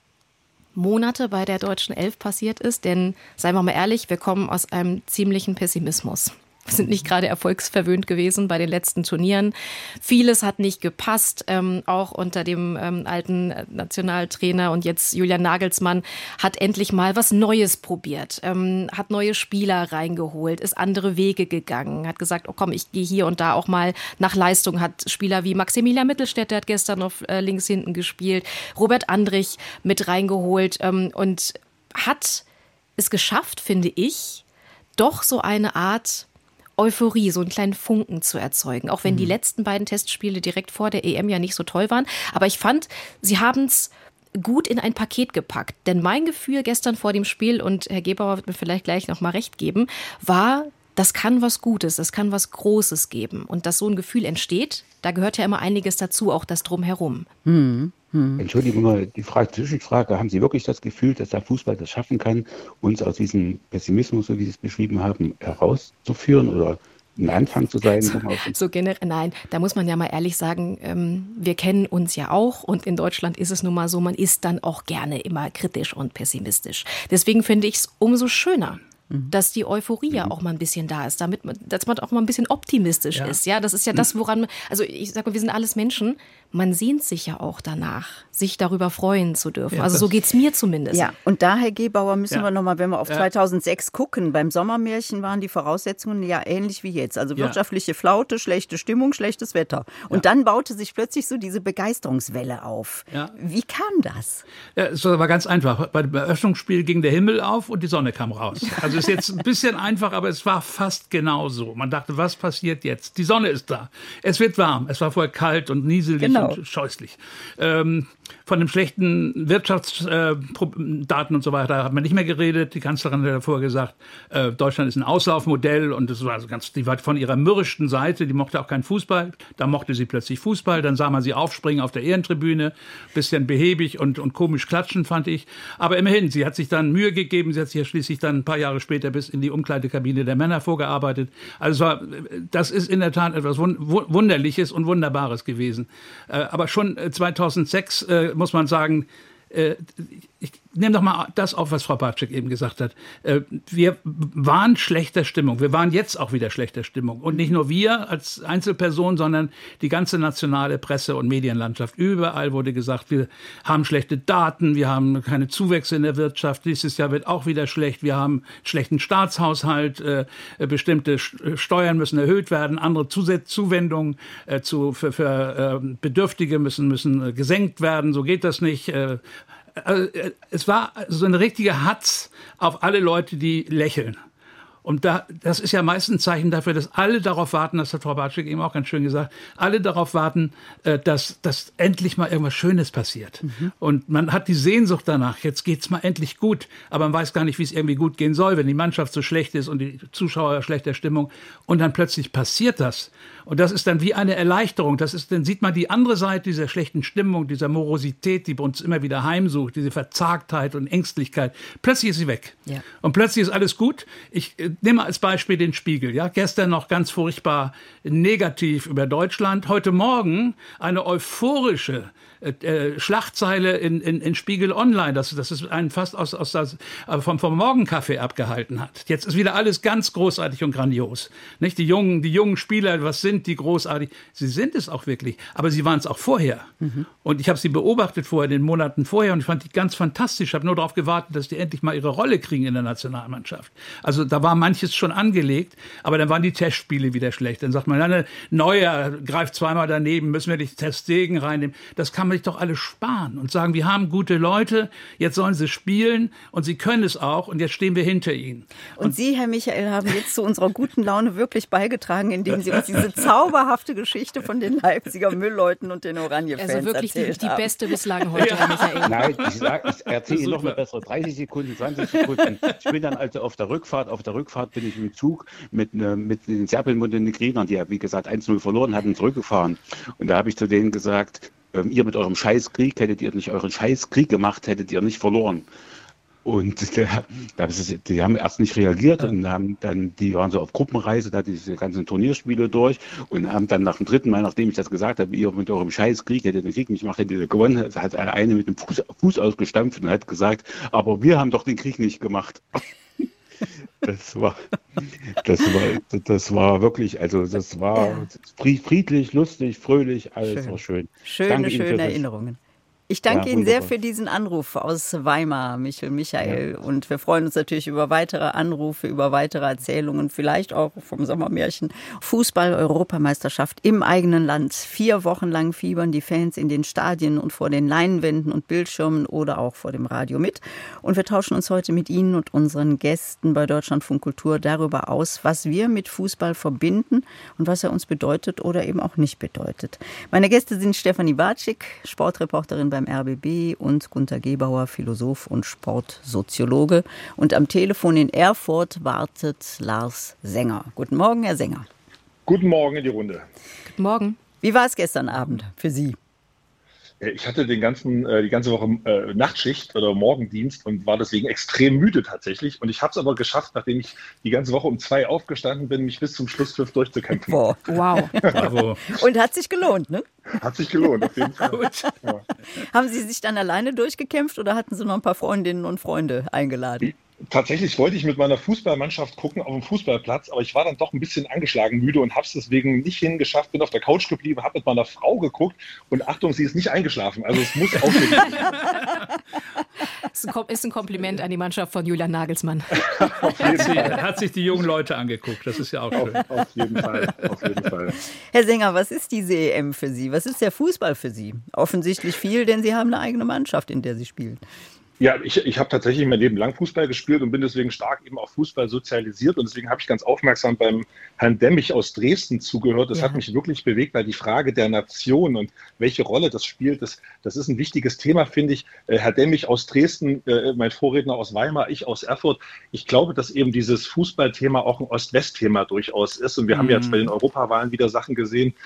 S3: Monate bei der deutschen Elf passiert ist. Denn, seien wir mal ehrlich, wir kommen aus einem ziemlichen Pessimismus. Wir sind nicht gerade erfolgsverwöhnt gewesen bei den letzten Turnieren. Vieles hat nicht gepasst, auch unter dem alten Nationaltrainer und jetzt Julian Nagelsmann hat endlich mal was Neues probiert, hat neue Spieler reingeholt, ist andere Wege gegangen, hat gesagt, oh komm, ich gehe hier und da auch mal nach Leistung, hat Spieler wie Maximilian Mittelstädt, der hat gestern auf links hinten gespielt, Robert Andrich mit reingeholt und hat es geschafft, finde ich, doch so eine Art Euphorie, so einen kleinen Funken zu erzeugen. Auch wenn die letzten beiden Testspiele direkt vor der EM ja nicht so toll waren. Aber ich fand, sie haben es gut in ein Paket gepackt. Denn mein Gefühl gestern vor dem Spiel, und Herr Gebauer wird mir vielleicht gleich noch mal recht geben, war, das kann was Gutes, das kann was Großes geben. Und dass so ein Gefühl entsteht, da gehört ja immer einiges dazu, auch das Drumherum.
S6: Entschuldigung, die Zwischenfrage, haben Sie wirklich das Gefühl, dass der Fußball das schaffen kann, uns aus diesem Pessimismus, so wie Sie es beschrieben haben, herauszuführen oder ein Anfang zu sein?
S3: So generell, nein, da muss man ja mal ehrlich sagen, wir kennen uns ja auch und in Deutschland ist es nun mal so, man ist dann auch gerne immer kritisch und pessimistisch. Deswegen finde ich es umso schöner, dass die Euphorie ja auch mal ein bisschen da ist, dass man auch mal ein bisschen optimistisch ist. Ja, das ist ja das, woran, also ich sage mal, wir sind alles Menschen, man sehnt sich ja auch danach, sich darüber freuen zu dürfen. Also so geht's mir zumindest.
S2: Ja, und da, Herr Gebauer, müssen wir nochmal, wenn wir auf 2006 gucken, beim Sommermärchen waren die Voraussetzungen ja ähnlich wie jetzt. Also wirtschaftliche Flaute, schlechte Stimmung, schlechtes Wetter. Und dann baute sich plötzlich so diese Begeisterungswelle auf. Ja. Wie kam das?
S4: Ja, es war ganz einfach. Beim Eröffnungsspiel ging der Himmel auf und die Sonne kam raus. Also ist jetzt ein bisschen einfach, aber es war fast genauso. Man dachte, was passiert jetzt? Die Sonne ist da. Es wird warm. Es war vorher kalt und nieselig und scheußlich. Von den schlechten Wirtschaftsdaten und so weiter hat man nicht mehr geredet. Die Kanzlerin hat davor gesagt, Deutschland ist ein Auslaufmodell und das war also die war von ihrer mürrischen Seite, die mochte auch keinen Fußball. Da mochte sie plötzlich Fußball. Dann sah man sie aufspringen auf der Ehrentribüne. Bisschen behäbig und komisch klatschen, fand ich. Aber immerhin, sie hat sich dann Mühe gegeben. Sie hat sich ja schließlich dann ein paar Jahre später bis in die Umkleidekabine der Männer vorgearbeitet. Also das ist in der Tat etwas Wunderliches und Wunderbares gewesen. Aber schon 2006 muss man sagen, ich nehme doch mal das auf, was Frau Bartschik eben gesagt hat. Wir waren schlechter Stimmung. Wir waren jetzt auch wieder schlechter Stimmung. Und nicht nur wir als Einzelpersonen, sondern die ganze nationale Presse- und Medienlandschaft. Überall wurde gesagt, wir haben schlechte Daten, wir haben keine Zuwächse in der Wirtschaft. Dieses Jahr wird auch wieder schlecht. Wir haben einen schlechten Staatshaushalt. Bestimmte Steuern müssen erhöht werden. Andere Zuwendungen für Bedürftige müssen gesenkt werden. So geht das nicht. Also es war so eine richtige Hatz auf alle Leute, die lächeln. Und das ist ja meistens ein Zeichen dafür, dass alle darauf warten, das hat Frau Bartschik eben auch ganz schön gesagt, alle darauf warten, dass endlich mal irgendwas Schönes passiert. Und man hat die Sehnsucht danach, jetzt geht's mal endlich gut, aber man weiß gar nicht, wie es irgendwie gut gehen soll, wenn die Mannschaft so schlecht ist und die Zuschauer schlechter Stimmung. Und dann plötzlich passiert das. Und das ist dann wie eine Erleichterung. Dann sieht man die andere Seite dieser schlechten Stimmung, dieser Morosität, die bei uns immer wieder heimsucht, diese Verzagtheit und Ängstlichkeit. Plötzlich ist sie weg. Ja. Und plötzlich ist alles gut. Ich nehme als Beispiel den Spiegel. Ja, gestern noch ganz furchtbar negativ über Deutschland. Heute Morgen eine euphorische Schlagzeile in Spiegel Online, dass es einen fast vom Morgenkaffee abgehalten hat. Jetzt ist wieder alles ganz großartig und grandios. Nicht? Die jungen Spieler, was sind die großartig? Sie sind es auch wirklich, aber sie waren es auch vorher. Und ich habe sie beobachtet vorher, in den Monaten vorher, und ich fand die ganz fantastisch. Ich habe nur darauf gewartet, dass die endlich mal ihre Rolle kriegen in der Nationalmannschaft. Also da war manches schon angelegt, aber dann waren die Testspiele wieder schlecht. Dann sagt man, Neuer greift zweimal daneben, müssen wir die Testdegen reinnehmen. Das kann sich doch alle sparen und sagen, wir haben gute Leute, jetzt sollen sie spielen und sie können es auch und jetzt stehen wir hinter ihnen.
S2: Und Sie, Herr Michael, haben jetzt zu unserer guten Laune wirklich beigetragen, indem Sie uns diese zauberhafte Geschichte von den Leipziger Müllleuten und den Oranje-Fans
S3: also wirklich
S2: erzählt
S3: die
S2: haben.
S3: beste bislang heute, Herr Michael.
S6: Nein, ich erzähle Ihnen noch eine bessere 30 Sekunden, 20 Sekunden. Ich bin dann also auf der Rückfahrt bin ich im Zug mit den Serbien-Montenegrinern, die ja wie gesagt 1-0 verloren hatten, zurückgefahren. Und da habe ich zu denen gesagt, ihr mit eurem Scheißkrieg, hättet ihr nicht euren Scheißkrieg gemacht, hättet ihr nicht verloren. Und die haben erst nicht reagiert und die waren so auf Gruppenreise, da diese ganzen Turnierspiele durch und haben dann nach dem dritten Mal, nachdem ich das gesagt habe, ihr mit eurem Scheißkrieg hättet den Krieg nicht gemacht, hättet ihr gewonnen, hat eine mit dem Fuß ausgestampft und hat gesagt, aber wir haben doch den Krieg nicht gemacht. Das war wirklich, also das war friedlich, lustig, fröhlich, alles war schön.
S2: Schöne Erinnerungen. Ich danke Ihnen sehr für diesen Anruf aus Weimar, Michael. Ja. Und wir freuen uns natürlich über weitere Anrufe, über weitere Erzählungen, vielleicht auch vom Sommermärchen. Fußball-Europameisterschaft im eigenen Land. 4 Wochen lang fiebern die Fans in den Stadien und vor den Leinwänden und Bildschirmen oder auch vor dem Radio mit. Und wir tauschen uns heute mit Ihnen und unseren Gästen bei Deutschlandfunk Kultur darüber aus, was wir mit Fußball verbinden und was er uns bedeutet oder eben auch nicht bedeutet. Meine Gäste sind Stefanie Bartschik, Sportreporterin beim RBB und Gunter Gebauer, Philosoph und Sportsoziologe. Und am Telefon in Erfurt wartet Lars Sänger. Guten Morgen, Herr Sänger.
S7: Guten Morgen in die Runde.
S3: Guten Morgen.
S2: Wie war es gestern Abend für Sie?
S7: Ich hatte die ganze Woche Nachtschicht oder Morgendienst und war deswegen extrem müde tatsächlich. Und ich habe es aber geschafft, nachdem ich die ganze Woche um 2 aufgestanden bin, mich bis zum Schlusspfiff durchzukämpfen.
S2: Boah. Wow.
S4: Bravo.
S2: Und hat sich gelohnt, ne?
S7: Hat sich gelohnt, auf jeden Fall.
S4: Gut.
S7: Ja.
S2: Haben Sie sich dann alleine durchgekämpft oder hatten Sie noch ein paar Freundinnen und Freunde eingeladen?
S7: Tatsächlich wollte ich mit meiner Fußballmannschaft gucken auf dem Fußballplatz, aber ich war dann doch ein bisschen angeschlagen, müde und habe es deswegen nicht hingeschafft, bin auf der Couch geblieben, habe mit meiner Frau geguckt und Achtung, sie ist nicht eingeschlafen, also es muss aufregend sein.
S3: Ist ein Kompliment an die Mannschaft von Julian Nagelsmann.
S4: Hat sich die jungen Leute angeguckt, das ist ja auch schön.
S7: Auf jeden Fall.
S2: Herr Sänger, was ist diese EM für Sie? Was ist der Fußball für Sie? Offensichtlich viel, denn Sie haben eine eigene Mannschaft, in der Sie spielen.
S7: Ja, ich habe tatsächlich mein Leben lang Fußball gespielt und bin deswegen stark eben auf Fußball sozialisiert und deswegen habe ich ganz aufmerksam beim Herrn Demmich aus Dresden zugehört. Das hat mich wirklich bewegt, weil die Frage der Nation und welche Rolle das spielt, das ist ein wichtiges Thema, finde ich. Herr Demmich aus Dresden, mein Vorredner aus Weimar, ich aus Erfurt. Ich glaube, dass eben dieses Fußballthema auch ein Ost-West-Thema durchaus ist und wir haben jetzt bei den Europawahlen wieder Sachen gesehen,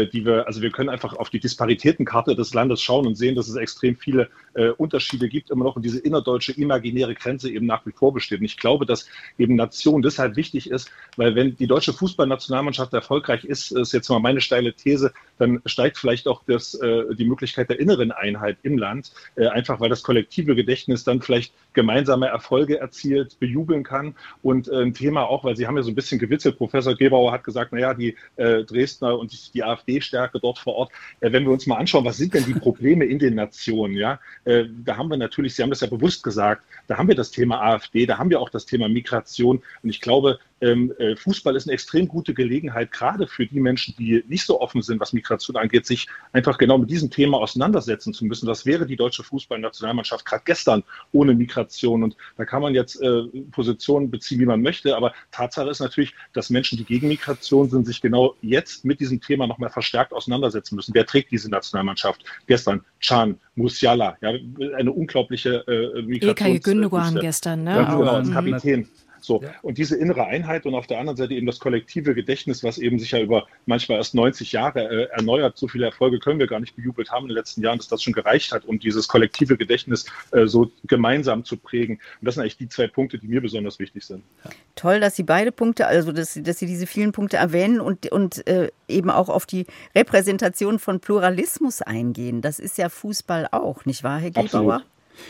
S7: wir können einfach auf die Disparitätenkarte des Landes schauen und sehen, dass es extrem viele Unterschiede gibt immer noch und diese innerdeutsche imaginäre Grenze eben nach wie vor besteht. Und ich glaube, dass eben Nation deshalb wichtig ist, weil wenn die deutsche Fußballnationalmannschaft erfolgreich ist jetzt mal meine steile These, dann steigt vielleicht auch die Möglichkeit der inneren Einheit im Land, einfach weil das kollektive Gedächtnis dann vielleicht gemeinsame Erfolge erzielt, bejubeln kann. Und ein Thema auch, weil Sie haben ja so ein bisschen gewitzelt, Professor Gebauer hat gesagt, naja, die Dresdner und die AfD-Stärke dort vor Ort, wenn wir uns mal anschauen, was sind denn die Probleme in den Nationen, ja, da haben wir natürlich, Sie haben das ja bewusst gesagt, da haben wir das Thema AfD, da haben wir auch das Thema Migration und ich glaube, Fußball ist eine extrem gute Gelegenheit, gerade für die Menschen, die nicht so offen sind, was Migration angeht, sich einfach genau mit diesem Thema auseinandersetzen zu müssen. Was wäre die deutsche Fußballnationalmannschaft gerade gestern ohne Migration? Und da kann man jetzt Positionen beziehen, wie man möchte, aber Tatsache ist natürlich, dass Menschen, die gegen Migration sind, sich genau jetzt mit diesem Thema noch mal verstärkt auseinandersetzen müssen. Wer trägt diese Nationalmannschaft? Gestern Can, Musiala, ja, eine unglaubliche Migration.
S3: Ilkay Gündogan gestern, ne?
S7: Ja, genau, als Kapitän. So,
S4: Ja.
S7: und diese innere Einheit und auf der anderen Seite eben das kollektive Gedächtnis, was eben sich ja über manchmal erst 90 Jahre erneuert. So viele Erfolge können wir gar nicht bejubelt haben in den letzten Jahren, dass das schon gereicht hat, um dieses kollektive Gedächtnis so gemeinsam zu prägen. Und das sind eigentlich die 2 Punkte, die mir besonders wichtig sind.
S2: Toll, dass Sie beide Punkte, also dass Sie diese vielen Punkte erwähnen und eben auch auf die Repräsentation von Pluralismus eingehen. Das ist ja Fußball auch, nicht wahr, Herr Gebauer?
S7: Absolut.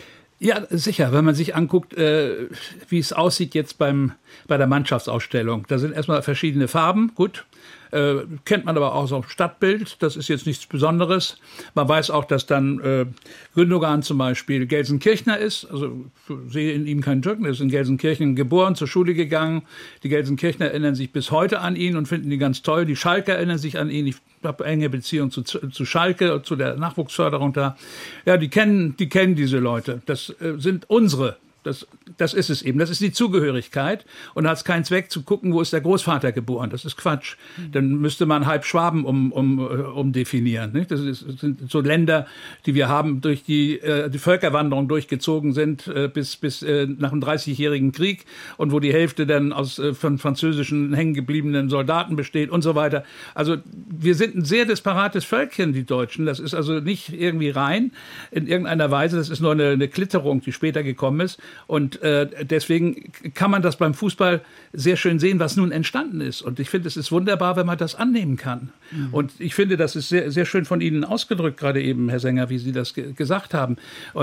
S4: Ja, sicher. Wenn man sich anguckt, wie es aussieht jetzt bei der Mannschaftsausstellung. Da sind erstmal verschiedene Farben, gut. Kennt man aber auch aus dem Stadtbild. Das ist jetzt nichts Besonderes. Man weiß auch, dass dann Gündogan zum Beispiel Gelsenkirchner ist. Also ich sehe in ihm keinen Türken. Er ist in Gelsenkirchen geboren, zur Schule gegangen. Die Gelsenkirchner erinnern sich bis heute an ihn und finden ihn ganz toll. Die Schalker erinnern sich an ihn. Ich habe enge Beziehung zu Schalke, zu der Nachwuchsförderung da. Ja, die kennen diese Leute. Das sind unsere. Das ist es eben. Das ist die Zugehörigkeit. Und da hat es keinen Zweck zu gucken, wo ist der Großvater geboren. Das ist Quatsch. Dann müsste man halb Schwaben umdefinieren. Nicht? Das sind so Länder, die wir haben, durch die Völkerwanderung durchgezogen sind bis nach dem 30-jährigen Krieg und wo die Hälfte dann von französischen hängengebliebenen Soldaten besteht und so weiter. Also wir sind ein sehr disparates Völkchen, die Deutschen. Das ist also nicht irgendwie rein in irgendeiner Weise. Das ist nur eine Klitterung, die später gekommen ist. Und deswegen kann man das beim Fußball sehr schön sehen, was nun entstanden ist. Und ich finde, es ist wunderbar, wenn man das annehmen kann. Mhm. Und ich finde, das ist sehr, sehr schön von Ihnen ausgedrückt, gerade eben, Herr Sänger, wie Sie das gesagt haben.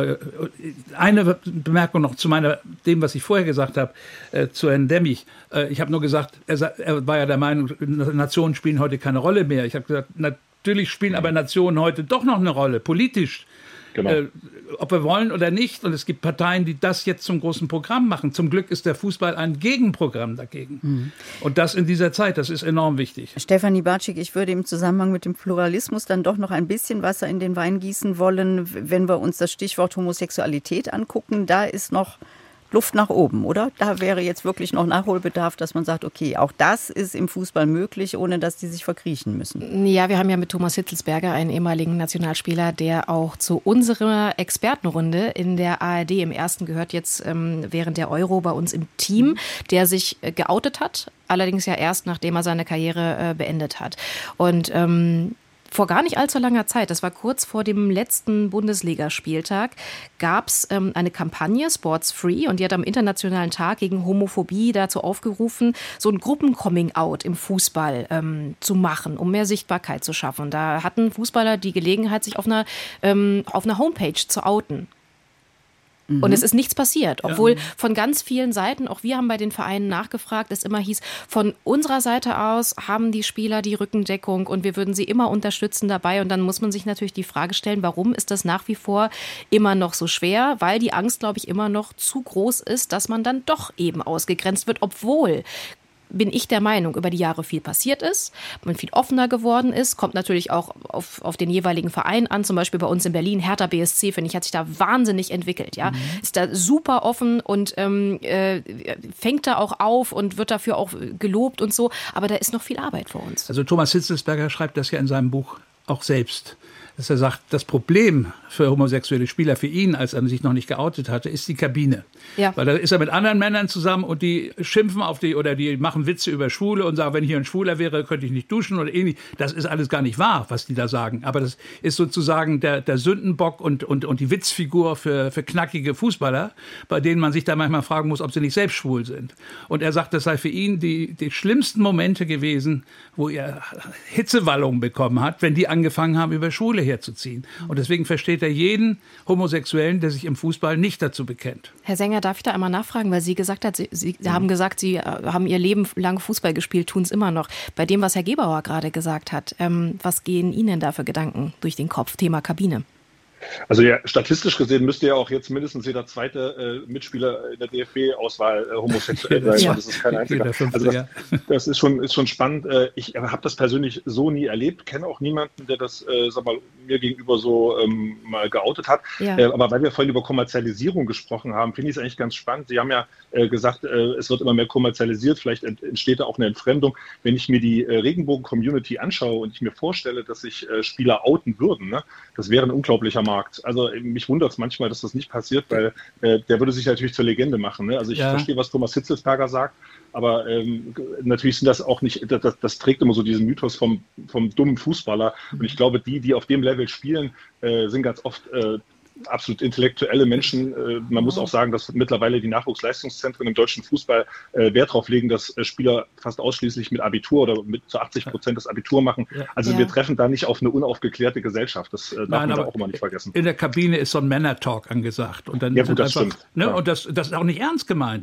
S4: Eine Bemerkung noch zu dem, was ich vorher gesagt habe, zu Herrn Demmich. Ich habe nur gesagt, er war ja der Meinung, Nationen spielen heute keine Rolle mehr. Ich habe gesagt, natürlich spielen aber Nationen heute doch noch eine Rolle, politisch. Genau. Ob wir wollen oder nicht. Und es gibt Parteien, die das jetzt zum großen Programm machen. Zum Glück ist der Fußball ein Gegenprogramm dagegen. Mhm. Und das in dieser Zeit, das ist enorm wichtig.
S2: Stefanie Bartschik, ich würde im Zusammenhang mit dem Pluralismus dann doch noch ein bisschen Wasser in den Wein gießen wollen, wenn wir uns das Stichwort Homosexualität angucken. Da ist noch Luft nach oben, oder? Da wäre jetzt wirklich noch Nachholbedarf, dass man sagt, okay, auch das ist im Fußball möglich, ohne dass die sich verkriechen müssen.
S3: Ja, wir haben ja mit Thomas Hitzelsberger einen ehemaligen Nationalspieler, der auch zu unserer Expertenrunde in der ARD im Ersten gehört, jetzt während der Euro bei uns im Team, der sich geoutet hat, allerdings ja erst, nachdem er seine Karriere beendet hat. Und vor gar nicht allzu langer Zeit, das war kurz vor dem letzten Bundesligaspieltag, gab es eine Kampagne, Sports Free, und die hat am Internationalen Tag gegen Homophobie dazu aufgerufen, so ein Gruppen-Coming-out im Fußball zu machen, um mehr Sichtbarkeit zu schaffen. Da hatten Fußballer die Gelegenheit, sich auf einer Homepage zu outen. Und es ist nichts passiert, obwohl von ganz vielen Seiten, auch wir haben bei den Vereinen nachgefragt, es immer hieß, von unserer Seite aus haben die Spieler die Rückendeckung und wir würden sie immer unterstützen dabei. Und dann muss man sich natürlich die Frage stellen, warum ist das nach wie vor immer noch so schwer? Weil die Angst, glaube ich, immer noch zu groß ist, dass man dann doch eben ausgegrenzt wird, obwohl, bin ich der Meinung, über die Jahre viel passiert ist, man viel offener geworden ist, kommt natürlich auch auf den jeweiligen Verein an, zum Beispiel bei uns in Berlin, Hertha BSC, finde ich, hat sich da wahnsinnig entwickelt, ja, ist da super offen und fängt da auch auf und wird dafür auch gelobt und so, aber da ist noch viel Arbeit vor uns.
S4: Also Thomas Hitzelsberger schreibt das ja in seinem Buch auch selbst, dass er sagt, das Problem für homosexuelle Spieler, für ihn, als er sich noch nicht geoutet hatte, ist die Kabine. Ja. Weil da ist er mit anderen Männern zusammen und die schimpfen auf die oder die machen Witze über Schwule und sagen, wenn hier ein Schwuler wäre, könnte ich nicht duschen oder ähnlich. Das ist alles gar nicht wahr, was die da sagen. Aber das ist sozusagen der Sündenbock und die Witzfigur für knackige Fußballer, bei denen man sich da manchmal fragen muss, ob sie nicht selbst schwul sind. Und er sagt, das sei für ihn die schlimmsten Momente gewesen, wo er Hitzewallungen bekommen hat, wenn die angefangen haben, über Schwule herzuziehen. Und deswegen versteht er jeden Homosexuellen, der sich im Fußball nicht dazu bekennt.
S3: Herr Sänger, darf ich da einmal nachfragen, weil Sie gesagt hat, Sie haben gesagt, Sie haben Ihr Leben lang Fußball gespielt, tun es immer noch. Bei dem, was Herr Gebauer gerade gesagt hat, was gehen Ihnen da für Gedanken durch den Kopf? Thema Kabine.
S7: Also ja, statistisch gesehen müsste ja auch jetzt mindestens jeder zweite Mitspieler in der DFB-Auswahl homosexuell sein. Ja. Das ist kein einziger. Also das ist schon spannend. Ich habe das persönlich so nie erlebt, kenne auch niemanden, der das mir gegenüber so mal geoutet hat. Ja. Aber weil wir vorhin über Kommerzialisierung gesprochen haben, finde ich es eigentlich ganz spannend. Sie haben ja gesagt, es wird immer mehr kommerzialisiert, vielleicht entsteht da auch eine Entfremdung. Wenn ich mir die Regenbogen-Community anschaue und ich mir vorstelle, dass sich Spieler outen würden, ne, das wäre ein unglaublicher Markt. Also mich wundert es manchmal, dass das nicht passiert, weil der würde sich natürlich zur Legende machen. Ne? Also ich verstehe, was Thomas Hitzelsberger sagt, aber natürlich sind das auch nicht, das trägt immer so diesen Mythos vom dummen Fußballer. Und ich glaube, die auf dem Level spielen, sind ganz oft absolut intellektuelle Menschen. Man muss auch sagen, dass mittlerweile die Nachwuchsleistungszentren im deutschen Fußball Wert darauf legen, dass Spieler fast ausschließlich mit Abitur oder mit zu 80% das Abitur machen. Also wir treffen da nicht auf eine unaufgeklärte Gesellschaft. Das darf man da auch immer nicht vergessen.
S4: In der Kabine ist so ein Männer-Talk angesagt. Und dann
S7: das stimmt.
S4: Ne? Ja. Und das ist auch nicht ernst gemeint.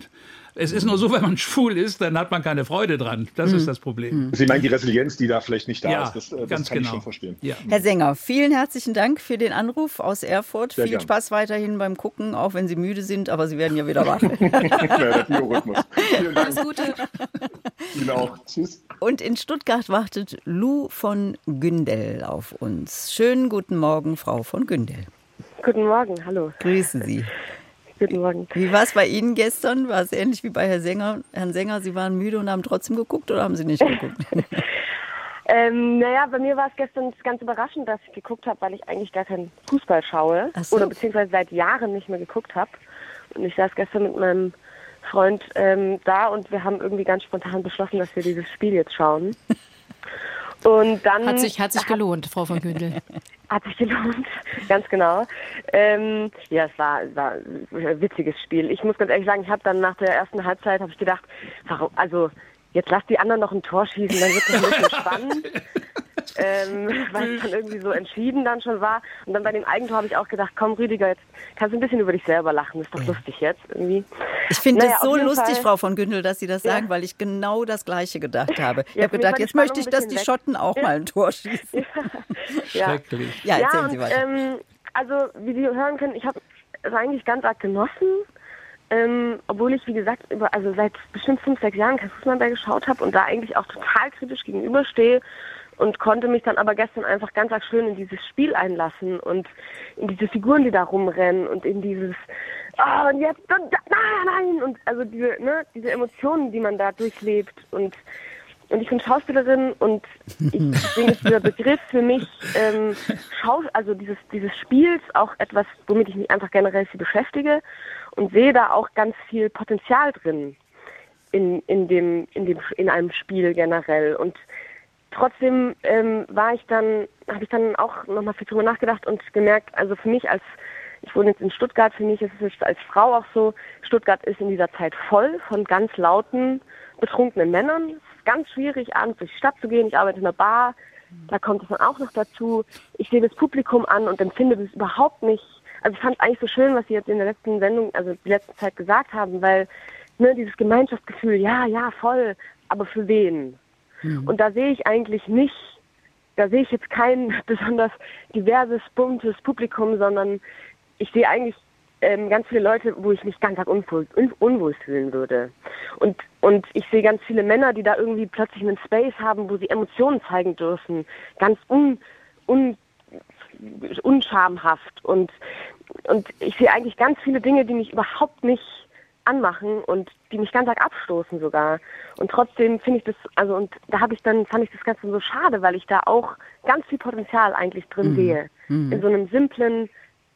S4: Es ist nur so, wenn man schwul ist, dann hat man keine Freude dran. Das ist das Problem.
S7: Sie meinen die Resilienz, die da vielleicht nicht da
S4: Ja,
S7: ist. Das
S4: ganz
S7: kann ich
S4: genau.
S7: schon verstehen.
S4: Ja.
S2: Herr Sänger, vielen herzlichen Dank für den Anruf aus Erfurt.
S7: Sehr
S2: Viel
S7: gern.
S2: Spaß weiterhin beim Gucken, auch wenn Sie müde sind, aber Sie werden ja wieder wach.
S7: Der Biorhythmus. Vielen Dank.
S3: Alles Gute.
S7: Ihnen auch. Tschüss.
S2: Und in Stuttgart wartet Lou von Gündel auf uns. Schönen guten Morgen, Frau von Gündel.
S8: Guten Morgen, hallo.
S2: Grüße Sie.
S8: Guten Morgen.
S2: Wie war es bei Ihnen gestern? War es ähnlich wie bei Herrn Sänger? Sie waren müde und haben trotzdem geguckt oder haben Sie nicht geguckt?
S8: Naja, bei mir war es gestern ganz überraschend, dass ich geguckt habe, weil ich eigentlich gar keinen Fußball schaue.
S2: Ach so.
S8: Oder beziehungsweise seit Jahren nicht mehr geguckt habe. Und ich saß gestern mit meinem Freund da und wir haben irgendwie ganz spontan beschlossen, dass wir dieses Spiel jetzt schauen. Und dann
S3: Hat sich gelohnt, Frau von Gündel.
S8: Hat sich gelohnt, ganz genau. Ja, es war ein witziges Spiel. Ich muss ganz ehrlich sagen, ich habe dann nach der ersten Halbzeit habe ich gedacht, warum, also jetzt lass die anderen noch ein Tor schießen, dann wird es ein bisschen spannend. Weil es dann irgendwie so entschieden dann schon war. Und dann bei dem Eigentor habe ich auch gedacht, komm Rüdiger, jetzt kannst du ein bisschen über dich selber lachen. Ist doch lustig jetzt irgendwie.
S2: Ich finde
S8: Naja,
S2: es so
S8: auf jeden
S2: lustig,
S8: Fall.
S2: Frau von Gündel, dass Sie das sagen,
S8: Ja.
S2: weil ich genau das Gleiche gedacht habe. Ich
S8: Ja,
S2: habe
S8: für mich
S2: gedacht,
S8: war die
S2: jetzt möchte ich,
S8: Spannung
S2: dass
S8: ein
S2: die
S8: bisschen
S2: Schotten auch mal ein Tor schießen.
S8: Ja.
S4: Schrecklich.
S2: Ja, erzählen
S8: und,
S2: Sie weiter.
S8: Also, wie Sie hören können, ich habe es eigentlich ganz arg genossen. Obwohl ich, wie gesagt, also seit bestimmt 5-6 Jahren kein Fußball mehr geschaut habe und da eigentlich auch total kritisch gegenüberstehe und konnte mich dann aber gestern einfach ganz arg schön in dieses Spiel einlassen und in diese Figuren, die da rumrennen und in dieses und jetzt und nein und also diese Emotionen, die man da durchlebt und ich bin Schauspielerin und deswegen ist dieser Begriff für mich also dieses Spiels auch etwas, womit ich mich einfach generell viel beschäftige und sehe da auch ganz viel Potenzial drin in einem Spiel generell. Und trotzdem habe ich dann auch nochmal viel drüber nachgedacht und gemerkt, also für mich ich wohne jetzt in Stuttgart, für mich ist es jetzt als Frau auch so, Stuttgart ist in dieser Zeit voll von ganz lauten, betrunkenen Männern. Es ist ganz schwierig, abends durch die Stadt zu gehen. Ich arbeite in einer Bar, da kommt es dann auch noch dazu. Ich sehe das Publikum an und empfinde das überhaupt nicht. Also ich fand es eigentlich so schön, was Sie jetzt in der letzten Sendung, also die letzte Zeit gesagt haben, weil dieses Gemeinschaftsgefühl, ja, voll, aber für wen? Und da sehe ich eigentlich nicht, da sehe ich jetzt kein besonders diverses, buntes Publikum, sondern ich sehe eigentlich ganz viele Leute, wo ich mich ganz arg unwohl fühlen würde. Und ich sehe ganz viele Männer, die da irgendwie plötzlich einen Space haben, wo sie Emotionen zeigen dürfen, ganz unschamhaft. Und ich sehe eigentlich ganz viele Dinge, die mich überhaupt nicht anmachen und die mich ganz arg abstoßen sogar. Und trotzdem finde ich das, und da fand ich das Ganze so schade, weil ich da auch ganz viel Potenzial eigentlich drin sehe. In so einem simplen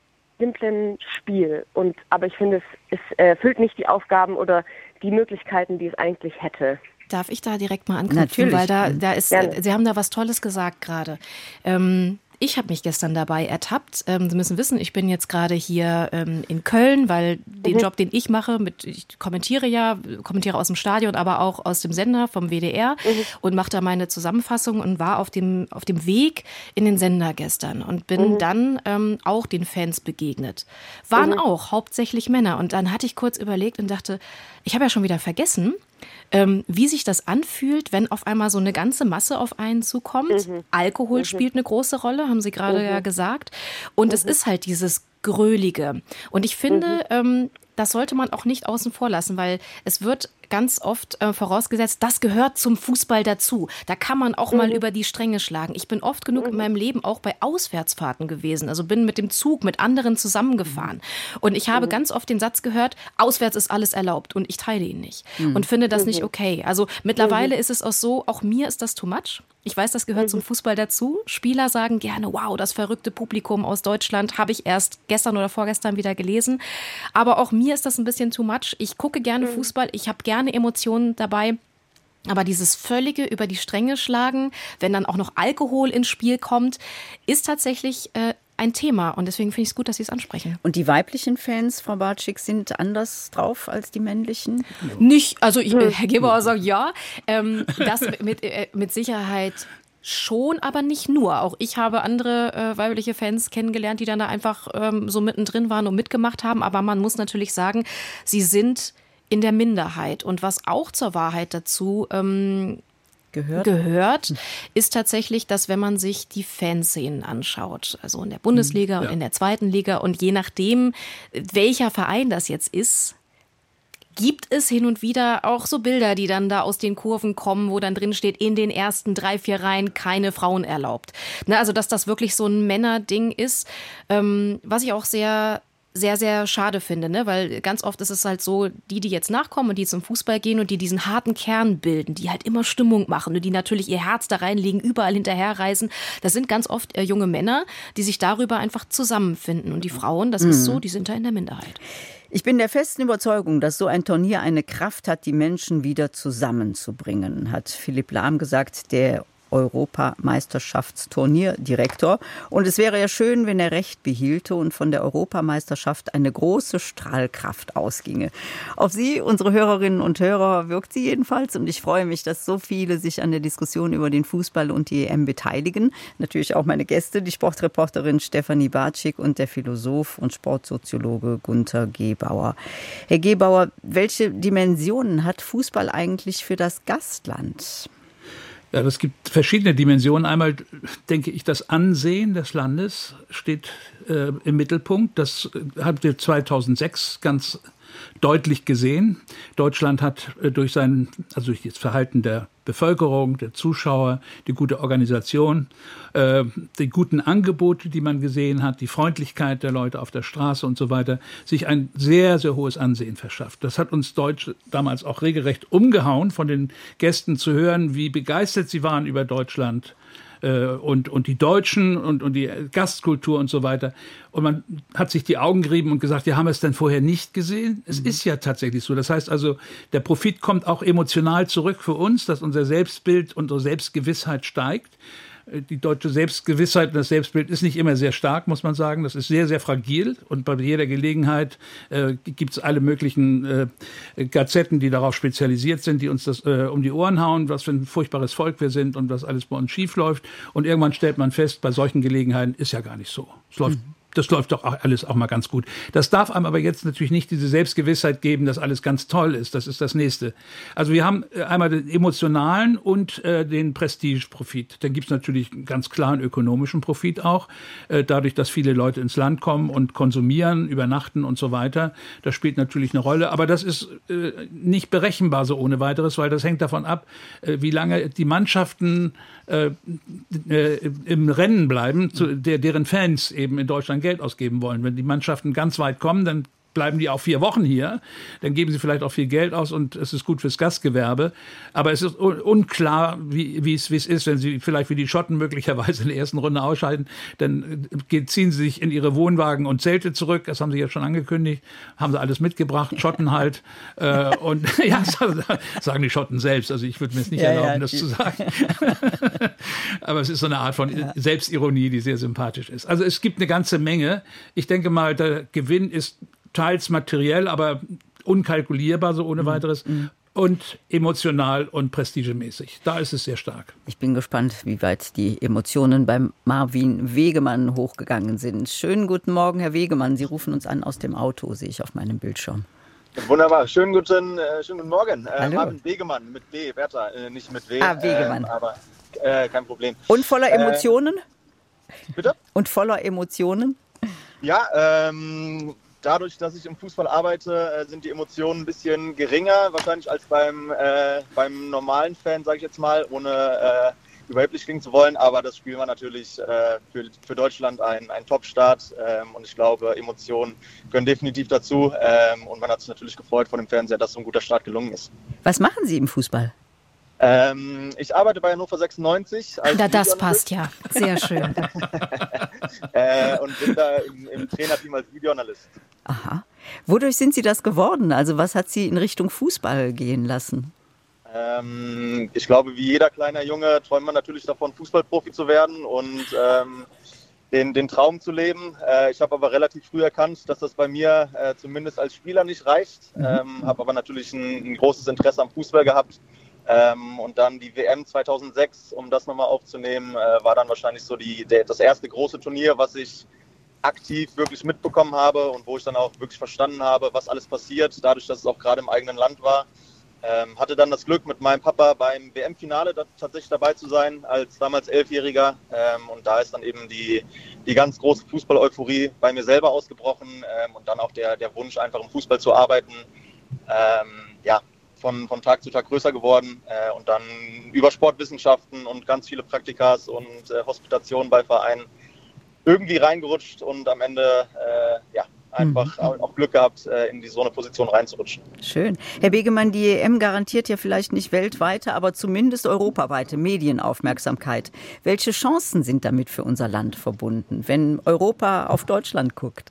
S8: Spiel. Aber ich finde, es erfüllt nicht die Aufgaben oder die Möglichkeiten, die es eigentlich hätte.
S3: Darf ich da direkt mal anknüpfen?
S2: Natürlich.
S3: Weil da ist,
S8: Gerne.
S3: Sie haben da was Tolles gesagt gerade. Ich habe mich gestern dabei ertappt. Sie müssen wissen, ich bin jetzt gerade hier in Köln, weil den Job, den ich mache, ich kommentiere aus dem Stadion, aber auch aus dem Sender vom WDR und mache da meine Zusammenfassung und war auf dem Weg in den Sender gestern und bin dann auch den Fans begegnet. Waren auch hauptsächlich Männer. Und dann hatte ich kurz überlegt und dachte, ich habe ja schon wieder vergessen, wie sich das anfühlt, wenn auf einmal so eine ganze Masse auf einen zukommt. Alkohol spielt eine große Rolle, haben Sie gerade ja gesagt. Und es ist halt dieses Grölige. Und ich finde, das sollte man auch nicht außen vor lassen, weil es wird ganz oft vorausgesetzt, das gehört zum Fußball dazu. Da kann man auch mal über die Stränge schlagen. Ich bin oft genug in meinem Leben auch bei Auswärtsfahrten gewesen. Also bin mit dem Zug mit anderen zusammengefahren. Und ich habe ganz oft den Satz gehört, auswärts ist alles erlaubt. Und ich teile ihn nicht. Und finde das nicht okay. Also mittlerweile ist es auch so, auch mir ist das too much. Ich weiß, das gehört zum Fußball dazu. Spieler sagen gerne, wow, das verrückte Publikum aus Deutschland habe ich erst gestern oder vorgestern wieder gelesen. Aber auch mir ist das ein bisschen too much. Ich gucke gerne Fußball, ich habe gerne Emotionen dabei. Aber dieses völlige über die Stränge schlagen, wenn dann auch noch Alkohol ins Spiel kommt, ist tatsächlich ein Thema. Und deswegen finde ich es gut, dass Sie es ansprechen.
S2: Und die weiblichen Fans, Frau Bartschik, sind anders drauf als die männlichen?
S3: Nicht, also Herr Gebauer sagt ja, das mit Sicherheit schon, aber nicht nur. Auch ich habe andere weibliche Fans kennengelernt, die dann da einfach so mittendrin waren und mitgemacht haben. Aber man muss natürlich sagen, sie sind in der Minderheit. Und was auch zur Wahrheit dazu gehört, ist tatsächlich, dass wenn man sich die Fanszenen anschaut, also in der Bundesliga und in der zweiten Liga und je nachdem, welcher Verein das jetzt ist, gibt es hin und wieder auch so Bilder, die dann da aus den Kurven kommen, wo dann drin steht, in den ersten 3-4 Reihen keine Frauen erlaubt. Also dass das wirklich so ein Männerding ist, was ich auch sehr, sehr, sehr schade finde, ne? Weil ganz oft ist es halt so, die jetzt nachkommen und die zum Fußball gehen und die diesen harten Kern bilden, die halt immer Stimmung machen und die natürlich ihr Herz da reinlegen, überall hinterherreisen. Das sind ganz oft junge Männer, die sich darüber einfach zusammenfinden. Und die Frauen, das ist so, die sind da in der Minderheit.
S2: Ich bin der festen Überzeugung, dass so ein Turnier eine Kraft hat, die Menschen wieder zusammenzubringen, hat Philipp Lahm gesagt, der Europameisterschaftsturnier-Direktor. Und es wäre ja schön, wenn er Recht behielte und von der Europameisterschaft eine große Strahlkraft ausginge. Auf Sie, unsere Hörerinnen und Hörer, wirkt sie jedenfalls. Und ich freue mich, dass so viele sich an der Diskussion über den Fußball und die EM beteiligen. Natürlich auch meine Gäste, die Sportreporterin Stefanie Bartschik und der Philosoph und Sportsoziologe Gunther Gebauer. Herr Gebauer, welche Dimensionen hat Fußball eigentlich für das Gastland?
S4: Ja, es gibt verschiedene Dimensionen. Einmal denke ich, das Ansehen des Landes steht im Mittelpunkt. Das haben wir 2006 ganz deutlich gesehen. Deutschland hat durch durch das Verhalten der Bevölkerung, der Zuschauer, die gute Organisation, die guten Angebote, die man gesehen hat, die Freundlichkeit der Leute auf der Straße und so weiter, sich ein sehr, sehr hohes Ansehen verschafft. Das hat uns Deutsche damals auch regelrecht umgehauen, von den Gästen zu hören, wie begeistert sie waren über Deutschland. Und die Deutschen und die Gastkultur und so weiter. Und man hat sich die Augen gerieben und gesagt, ja, haben wir es denn vorher nicht gesehen? Es ist ja tatsächlich so. Das heißt also, der Profit kommt auch emotional zurück für uns, dass unser Selbstbild, unsere Selbstgewissheit steigt. Die deutsche Selbstgewissheit und das Selbstbild ist nicht immer sehr stark, muss man sagen. Das ist sehr, sehr fragil. Und bei jeder Gelegenheit gibt es alle möglichen Gazetten, die darauf spezialisiert sind, die uns das um die Ohren hauen, was für ein furchtbares Volk wir sind und was alles bei uns schief läuft. Und irgendwann stellt man fest, bei solchen Gelegenheiten ist ja gar nicht so. Das läuft doch alles auch mal ganz gut. Das darf einem aber jetzt natürlich nicht diese Selbstgewissheit geben, dass alles ganz toll ist. Das ist das Nächste. Also wir haben einmal den emotionalen und den Prestigeprofit. Dann gibt es natürlich einen ganz klaren ökonomischen Profit auch, dadurch, dass viele Leute ins Land kommen und konsumieren, übernachten und so weiter. Das spielt natürlich eine Rolle. Aber das ist nicht berechenbar so ohne weiteres, weil das hängt davon ab, wie lange die Mannschaften im Rennen bleiben, deren Fans eben in Deutschland Geld ausgeben wollen. Wenn die Mannschaften ganz weit kommen, dann bleiben die auch 4 Wochen hier, dann geben sie vielleicht auch viel Geld aus und es ist gut fürs Gastgewerbe. Aber es ist unklar, wie es ist, wenn sie vielleicht wie die Schotten möglicherweise in der ersten Runde ausscheiden, dann ziehen sie sich in ihre Wohnwagen und Zelte zurück. Das haben sie jetzt schon angekündigt, haben sie alles mitgebracht, Schotten halt. Und ja, sagen die Schotten selbst. Also ich würde mir es nicht erlauben, das zu sagen. Aber es ist so eine Art von Selbstironie, die sehr sympathisch ist. Also es gibt eine ganze Menge. Ich denke mal, der Gewinn ist teils materiell, aber unkalkulierbar, so ohne weiteres. Und emotional und prestigemäßig. Da ist es sehr stark.
S2: Ich bin gespannt, wie weit die Emotionen beim Marvin Wegemann hochgegangen sind. Schönen guten Morgen, Herr Wegemann. Sie rufen uns an aus dem Auto, sehe ich auf meinem Bildschirm.
S9: Wunderbar. Schönen guten Morgen.
S2: Hallo.
S9: Marvin Wegemann mit W, Bertha, nicht mit W.
S2: Wegemann.
S9: Aber kein Problem.
S2: Und voller Emotionen?
S9: Bitte?
S2: Und voller Emotionen?
S9: Ja, dadurch, dass ich im Fußball arbeite, sind die Emotionen ein bisschen geringer, wahrscheinlich als beim normalen Fan, sage ich jetzt mal, ohne überheblich klingen zu wollen. Aber das Spiel war natürlich für Deutschland ein Top-Start. Und ich glaube, Emotionen gehören definitiv dazu. Und man hat sich natürlich gefreut vor dem Fernseher, dass so ein guter Start gelungen ist.
S2: Was machen Sie im Fußball?
S9: Ich arbeite bei Hannover 96.
S3: Das passt ja. Sehr schön.
S9: Und bin da im Trainerteam als Videoanalyst.
S2: Aha. Wodurch sind Sie das geworden? Also was hat Sie in Richtung Fußball gehen lassen?
S9: Ich glaube, wie jeder kleiner Junge träumt man natürlich davon, Fußballprofi zu werden und den Traum zu leben. Ich habe aber relativ früh erkannt, dass das bei mir zumindest als Spieler nicht reicht. Habe aber natürlich ein großes Interesse am Fußball gehabt. Und dann die WM 2006, um das nochmal aufzunehmen, war dann wahrscheinlich so das erste große Turnier, was ich aktiv wirklich mitbekommen habe und wo ich dann auch wirklich verstanden habe, was alles passiert, dadurch, dass es auch gerade im eigenen Land war. Hatte dann das Glück, mit meinem Papa beim WM-Finale tatsächlich dabei zu sein, als damals 11-Jähriger. Und da ist dann eben die ganz große Fußball-Euphorie bei mir selber ausgebrochen und dann auch der Wunsch, einfach im Fußball zu arbeiten, von Tag zu Tag größer geworden. Und dann über Sportwissenschaften und ganz viele Praktikas und Hospitationen bei Vereinen irgendwie reingerutscht und am Ende einfach auch Glück gehabt, in so eine Position reinzurutschen.
S2: Schön. Herr Begemann, die EM garantiert ja vielleicht nicht weltweite, aber zumindest europaweite Medienaufmerksamkeit. Welche Chancen sind damit für unser Land verbunden, wenn Europa auf Deutschland guckt?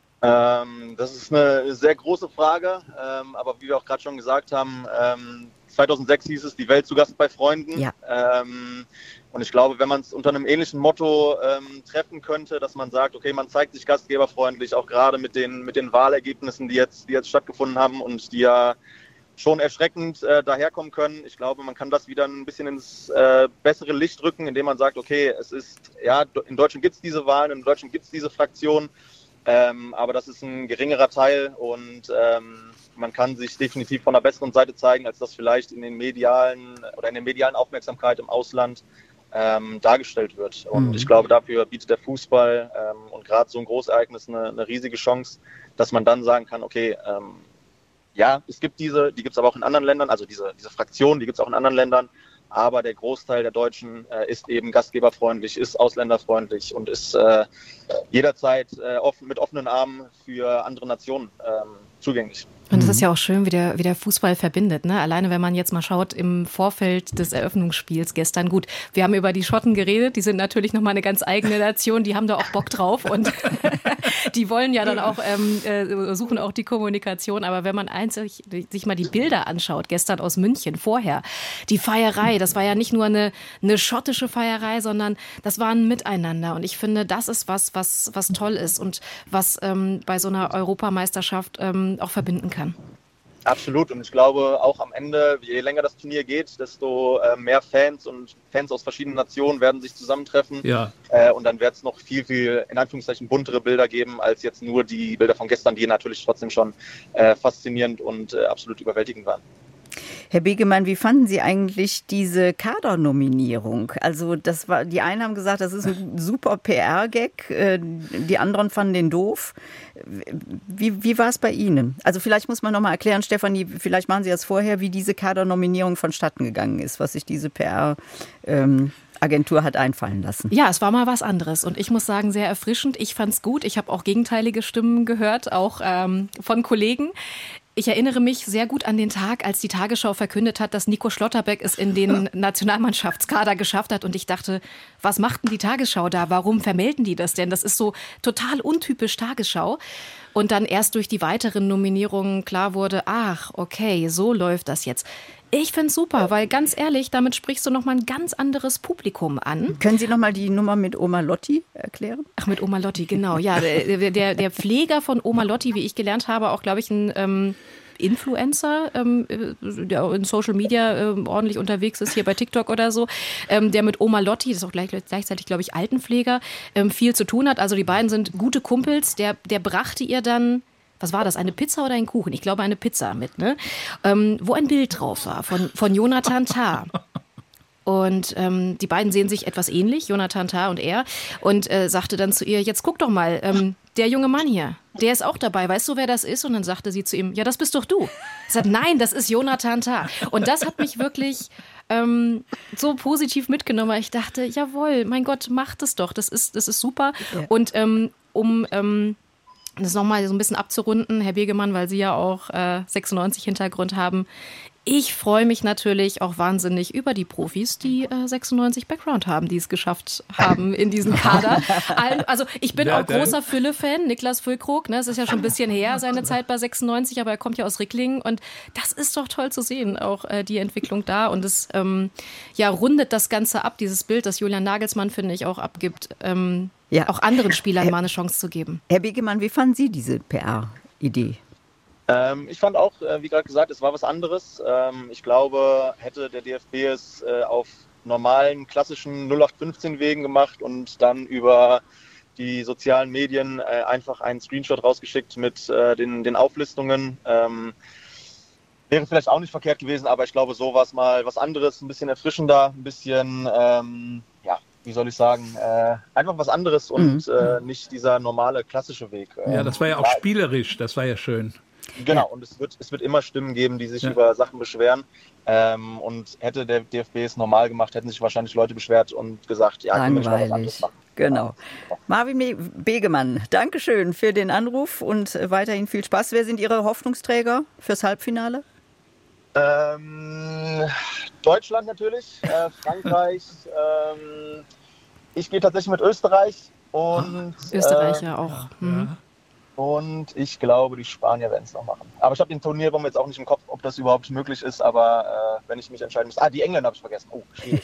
S9: Das ist eine sehr große Frage, aber wie wir auch gerade schon gesagt haben, 2006 hieß es, die Welt zu Gast bei Freunden. Ja. Und ich glaube, wenn man es unter einem ähnlichen Motto treffen könnte, dass man sagt, okay, man zeigt sich gastgeberfreundlich, auch gerade mit den Wahlergebnissen, die jetzt stattgefunden haben und die ja schon erschreckend daherkommen können. Ich glaube, man kann das wieder ein bisschen ins bessere Licht rücken, indem man sagt, okay, es ist, ja, in Deutschland gibt es diese Wahlen, in Deutschland gibt es diese Fraktion, aber das ist ein geringerer Teil und man kann sich definitiv von der besseren Seite zeigen, als das vielleicht in der medialen Aufmerksamkeit im Ausland dargestellt wird. Und ich glaube, dafür bietet der Fußball und gerade so ein Großereignis eine riesige Chance, dass man dann sagen kann, okay, es gibt die gibt es aber auch in anderen Ländern, also diese Fraktion, die gibt es auch in anderen Ländern, aber der Großteil der Deutschen ist eben gastgeberfreundlich, ist ausländerfreundlich und ist jederzeit mit offenen Armen für andere Nationen zugänglich.
S3: Und das ist ja auch schön, wie der Fußball verbindet, ne? Alleine, wenn man jetzt mal schaut, im Vorfeld des Eröffnungsspiels gestern, gut, wir haben über die Schotten geredet, die sind natürlich nochmal eine ganz eigene Nation, die haben da auch Bock drauf und die wollen ja dann auch, suchen auch die Kommunikation, aber wenn man sich mal die Bilder anschaut, gestern aus München, vorher, die Feierei, das war ja nicht nur eine schottische Feierei, sondern das war ein Miteinander und ich finde, das ist was toll ist und was bei so einer Europameisterschaft auch verbinden kann.
S9: Absolut und ich glaube auch am Ende, je länger das Turnier geht, desto mehr Fans und Fans aus verschiedenen Nationen werden sich zusammentreffen und dann wird es noch viel, in Anführungszeichen, buntere Bilder geben, als jetzt nur die Bilder von gestern, die natürlich trotzdem schon faszinierend und absolut überwältigend waren.
S2: Herr Begemann, wie fanden Sie eigentlich diese Kadernominierung? Also die einen haben gesagt, das ist ein super PR-Gag, die anderen fanden den doof. Wie war es bei Ihnen? Also vielleicht muss man noch mal erklären, Stefanie, vielleicht machen Sie das vorher, wie diese Kadernominierung vonstatten gegangen ist, was sich diese PR-Agentur hat einfallen lassen.
S3: Ja, es war mal was anderes und ich muss sagen, sehr erfrischend. Ich fand es gut. Ich habe auch gegenteilige Stimmen gehört, auch von Kollegen. Ich erinnere mich sehr gut an den Tag, als die Tagesschau verkündet hat, dass Nico Schlotterbeck es in den Nationalmannschaftskader geschafft hat. Und ich dachte, was macht denn die Tagesschau da? Warum vermelden die das denn? Das ist so total untypisch Tagesschau. Und dann erst durch die weiteren Nominierungen klar wurde, ach, okay, so läuft das jetzt. Ich finde es super, weil ganz ehrlich, damit sprichst du nochmal ein ganz anderes Publikum an.
S2: Können Sie nochmal die Nummer mit Oma Lotti erklären?
S3: Ach, mit Oma Lotti, genau. Ja, der Pfleger von Oma Lotti, wie ich gelernt habe, auch, glaube ich, ein Influencer, der in Social Media ordentlich unterwegs ist, hier bei TikTok oder so, der mit Oma Lotti, das ist auch gleichzeitig, glaube ich, Altenpfleger, viel zu tun hat. Also die beiden sind gute Kumpels. Der brachte ihr dann, was war das, eine Pizza oder ein Kuchen? Ich glaube, eine Pizza mit, ne? Wo ein Bild drauf war von Jonathan Tah. Und die beiden sehen sich etwas ähnlich, Jonathan Tah und er, und sagte dann zu ihr, jetzt guck doch mal, der junge Mann hier, der ist auch dabei, weißt du, wer das ist? Und dann sagte sie zu ihm, ja, das bist doch du. Sie sagt, nein, das ist Jonathan Tah. Und das hat mich wirklich so positiv mitgenommen, weil ich dachte, jawohl, mein Gott, macht es doch, das ist super. Ja. Und das nochmal so ein bisschen abzurunden, Herr Begemann, weil Sie ja auch 96-Hintergrund haben. Ich freue mich natürlich auch wahnsinnig über die Profis, die 96 Background haben, die es geschafft haben in diesem Kader. Also ich bin auch großer Fülle-Fan, Niklas Füllkrug, ne, es ist ja schon ein bisschen her, seine Zeit bei 96, aber er kommt ja aus Ricklingen und das ist doch toll zu sehen, auch die Entwicklung da und es rundet das Ganze ab, dieses Bild, das Julian Nagelsmann, finde ich, auch abgibt, auch anderen Spielern mal eine Chance zu geben.
S2: Herr Begemann, wie fanden Sie diese PR-Idee?
S9: Ich fand auch, wie gerade gesagt, es war was anderes. Ich glaube, hätte der DFB es auf normalen, klassischen 0815-Wegen gemacht und dann über die sozialen Medien einfach einen Screenshot rausgeschickt mit den Auflistungen. Wäre vielleicht auch nicht verkehrt gewesen, aber ich glaube, so war es mal was anderes, ein bisschen erfrischender, ein bisschen, wie soll ich sagen, einfach was anderes und nicht dieser normale, klassische Weg.
S4: Ja, das war ja auch spielerisch, das war ja schön.
S9: Genau, und es wird immer Stimmen geben, die sich über Sachen beschweren. Und hätte der DFB es normal gemacht, hätten sich wahrscheinlich Leute beschwert und gesagt, ja, können wir nicht mal was anderes machen.
S2: Genau. Marvin Begemann, Dankeschön für den Anruf und weiterhin viel Spaß. Wer sind Ihre Hoffnungsträger fürs Halbfinale?
S9: Deutschland natürlich, Frankreich. Ich gehe tatsächlich mit Österreich und
S3: Österreicher auch.
S9: Und ich glaube, die Spanier werden es noch machen. Aber ich habe den Turnierbaum jetzt auch nicht im Kopf, ob das überhaupt möglich ist. Aber wenn ich mich entscheiden muss... die Engländer habe ich vergessen. Oh, schwierig.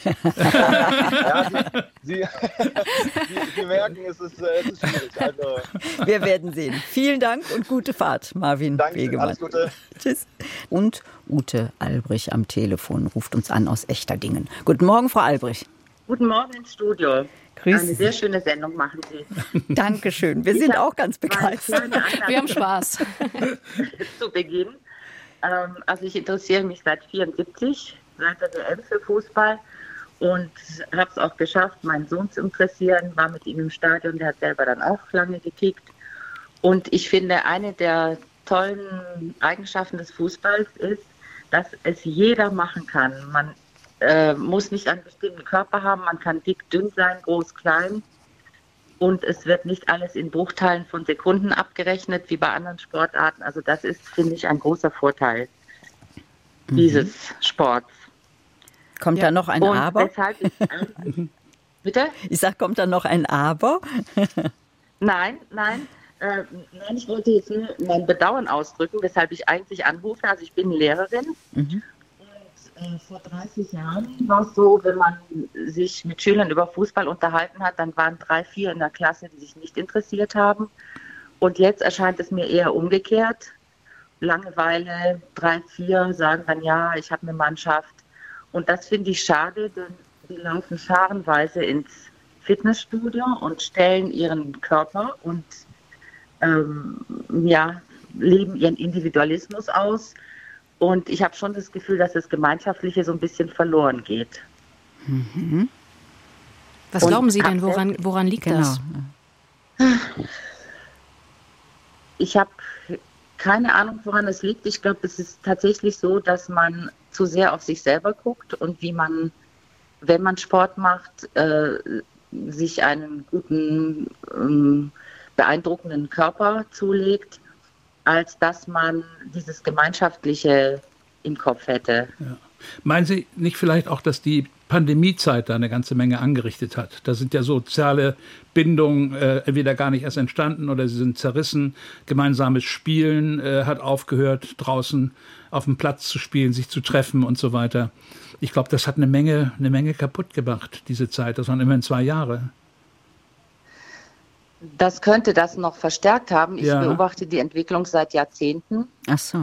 S9: Sie merken, es ist schwierig. Also.
S2: Wir werden sehen. Vielen Dank und gute Fahrt, Marvin Begemann.
S9: Alles Gute.
S2: Tschüss. Und Ute Albrich am Telefon ruft uns an aus Echterdingen. Guten Morgen, Frau Albrich.
S10: Guten Morgen ins Studio.
S2: Grüß
S10: Eine sehr schöne Sendung machen Sie.
S2: Dankeschön. Wir sind auch ganz begeistert.
S3: Wir haben Spaß.
S10: Zu Beginn. Also ich interessiere mich seit 1974, seit der WM für Fußball und habe es auch geschafft, meinen Sohn zu interessieren, war mit ihm im Stadion, der hat selber dann auch lange gekickt. Und ich finde, eine der tollen Eigenschaften des Fußballs ist, dass es jeder machen kann. Man muss nicht einen bestimmten Körper haben, man kann dick, dünn sein, groß, klein und es wird nicht alles in Bruchteilen von Sekunden abgerechnet, wie bei anderen Sportarten. Also das ist, finde ich, ein großer Vorteil dieses Sports.
S2: Kommt da noch ein Aber?
S10: Bitte?
S2: Ich sage, kommt da noch ein Aber?
S10: Nein, ich wollte jetzt nur mein Bedauern ausdrücken, weshalb ich eigentlich anrufe. Also ich bin Lehrerin. Vor 30 Jahren war es so, wenn man sich mit Schülern über Fußball unterhalten hat, dann waren 3, 4 in der Klasse, die sich nicht interessiert haben. Und jetzt erscheint es mir eher umgekehrt. Langeweile, 3, 4 sagen dann, ja, ich habe eine Mannschaft. Und das finde ich schade, denn die laufen scharenweise ins Fitnessstudio und stellen ihren Körper und leben ihren Individualismus aus. Und ich habe schon das Gefühl, dass das Gemeinschaftliche so ein bisschen verloren geht.
S3: Was glauben Sie denn, woran liegt das?
S10: Ich habe keine Ahnung, woran es liegt. Ich glaube, es ist tatsächlich so, dass man zu sehr auf sich selber guckt und wie man, wenn man Sport macht, sich einen guten, beeindruckenden Körper zulegt, als dass man dieses Gemeinschaftliche im Kopf hätte.
S4: Ja. Meinen Sie nicht vielleicht auch, dass die Pandemiezeit da eine ganze Menge angerichtet hat? Da sind ja soziale Bindungen entweder gar nicht erst entstanden oder sie sind zerrissen. Gemeinsames Spielen hat aufgehört, draußen auf dem Platz zu spielen, sich zu treffen und so weiter. Ich glaube, das hat eine Menge kaputt gemacht, diese Zeit. Das waren immerhin 2 Jahre.
S10: Das könnte das noch verstärkt haben. Ich beobachte die Entwicklung seit Jahrzehnten.
S2: Ach so.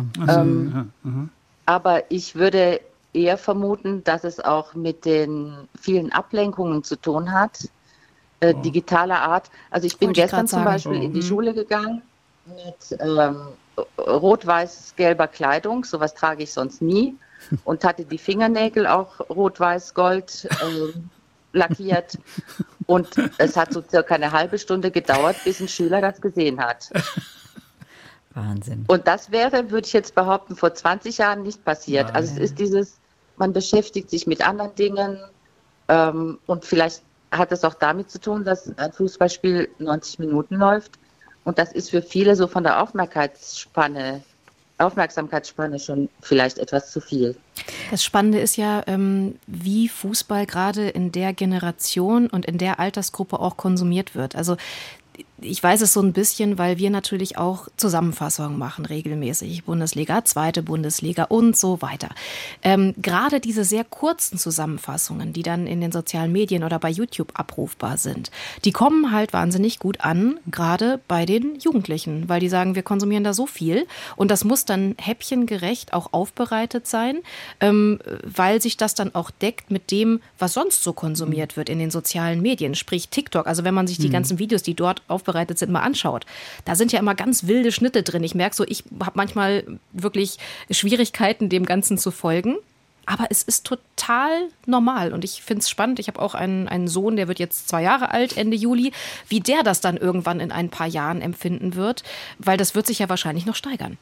S10: Aber ich würde eher vermuten, dass es auch mit den vielen Ablenkungen zu tun hat, digitaler Art. Also ich bin gestern zum Beispiel in die Schule gegangen mit rot-weiß-gelber Kleidung, sowas trage ich sonst nie, und hatte die Fingernägel auch rot-weiß-gold lackiert. Und es hat so circa eine halbe Stunde gedauert, bis ein Schüler das gesehen hat.
S2: Wahnsinn.
S10: Und das wäre, würde ich jetzt behaupten, vor 20 Jahren nicht passiert. Nein. Also es ist dieses, man beschäftigt sich mit anderen Dingen und vielleicht hat es auch damit zu tun, dass ein Fußballspiel 90 Minuten läuft. Und das ist für viele so von der Aufmerksamkeitsspanne schon vielleicht etwas zu viel.
S3: Das Spannende ist ja, wie Fußball gerade in der Generation und in der Altersgruppe auch konsumiert wird. Also Ich weiß es so ein bisschen, weil wir natürlich auch Zusammenfassungen machen regelmäßig. Bundesliga, zweite Bundesliga und so weiter. Gerade diese sehr kurzen Zusammenfassungen, die dann in den sozialen Medien oder bei YouTube abrufbar sind, die kommen halt wahnsinnig gut an, gerade bei den Jugendlichen, weil die sagen, wir konsumieren da so viel und das muss dann häppchengerecht auch aufbereitet sein, weil sich das dann auch deckt mit dem, was sonst so konsumiert wird in den sozialen Medien, sprich TikTok. Also wenn man sich die ganzen Videos, die dort aufbereitet sind, mal anschaut. Da sind ja immer ganz wilde Schnitte drin. Ich merke so, ich habe manchmal wirklich Schwierigkeiten, dem Ganzen zu folgen. Aber es ist total normal und ich finde es spannend. Ich habe auch einen Sohn, der wird jetzt 2 Jahre alt, Ende Juli, wie der das dann irgendwann in ein paar Jahren empfinden wird, weil das wird sich ja wahrscheinlich noch steigern.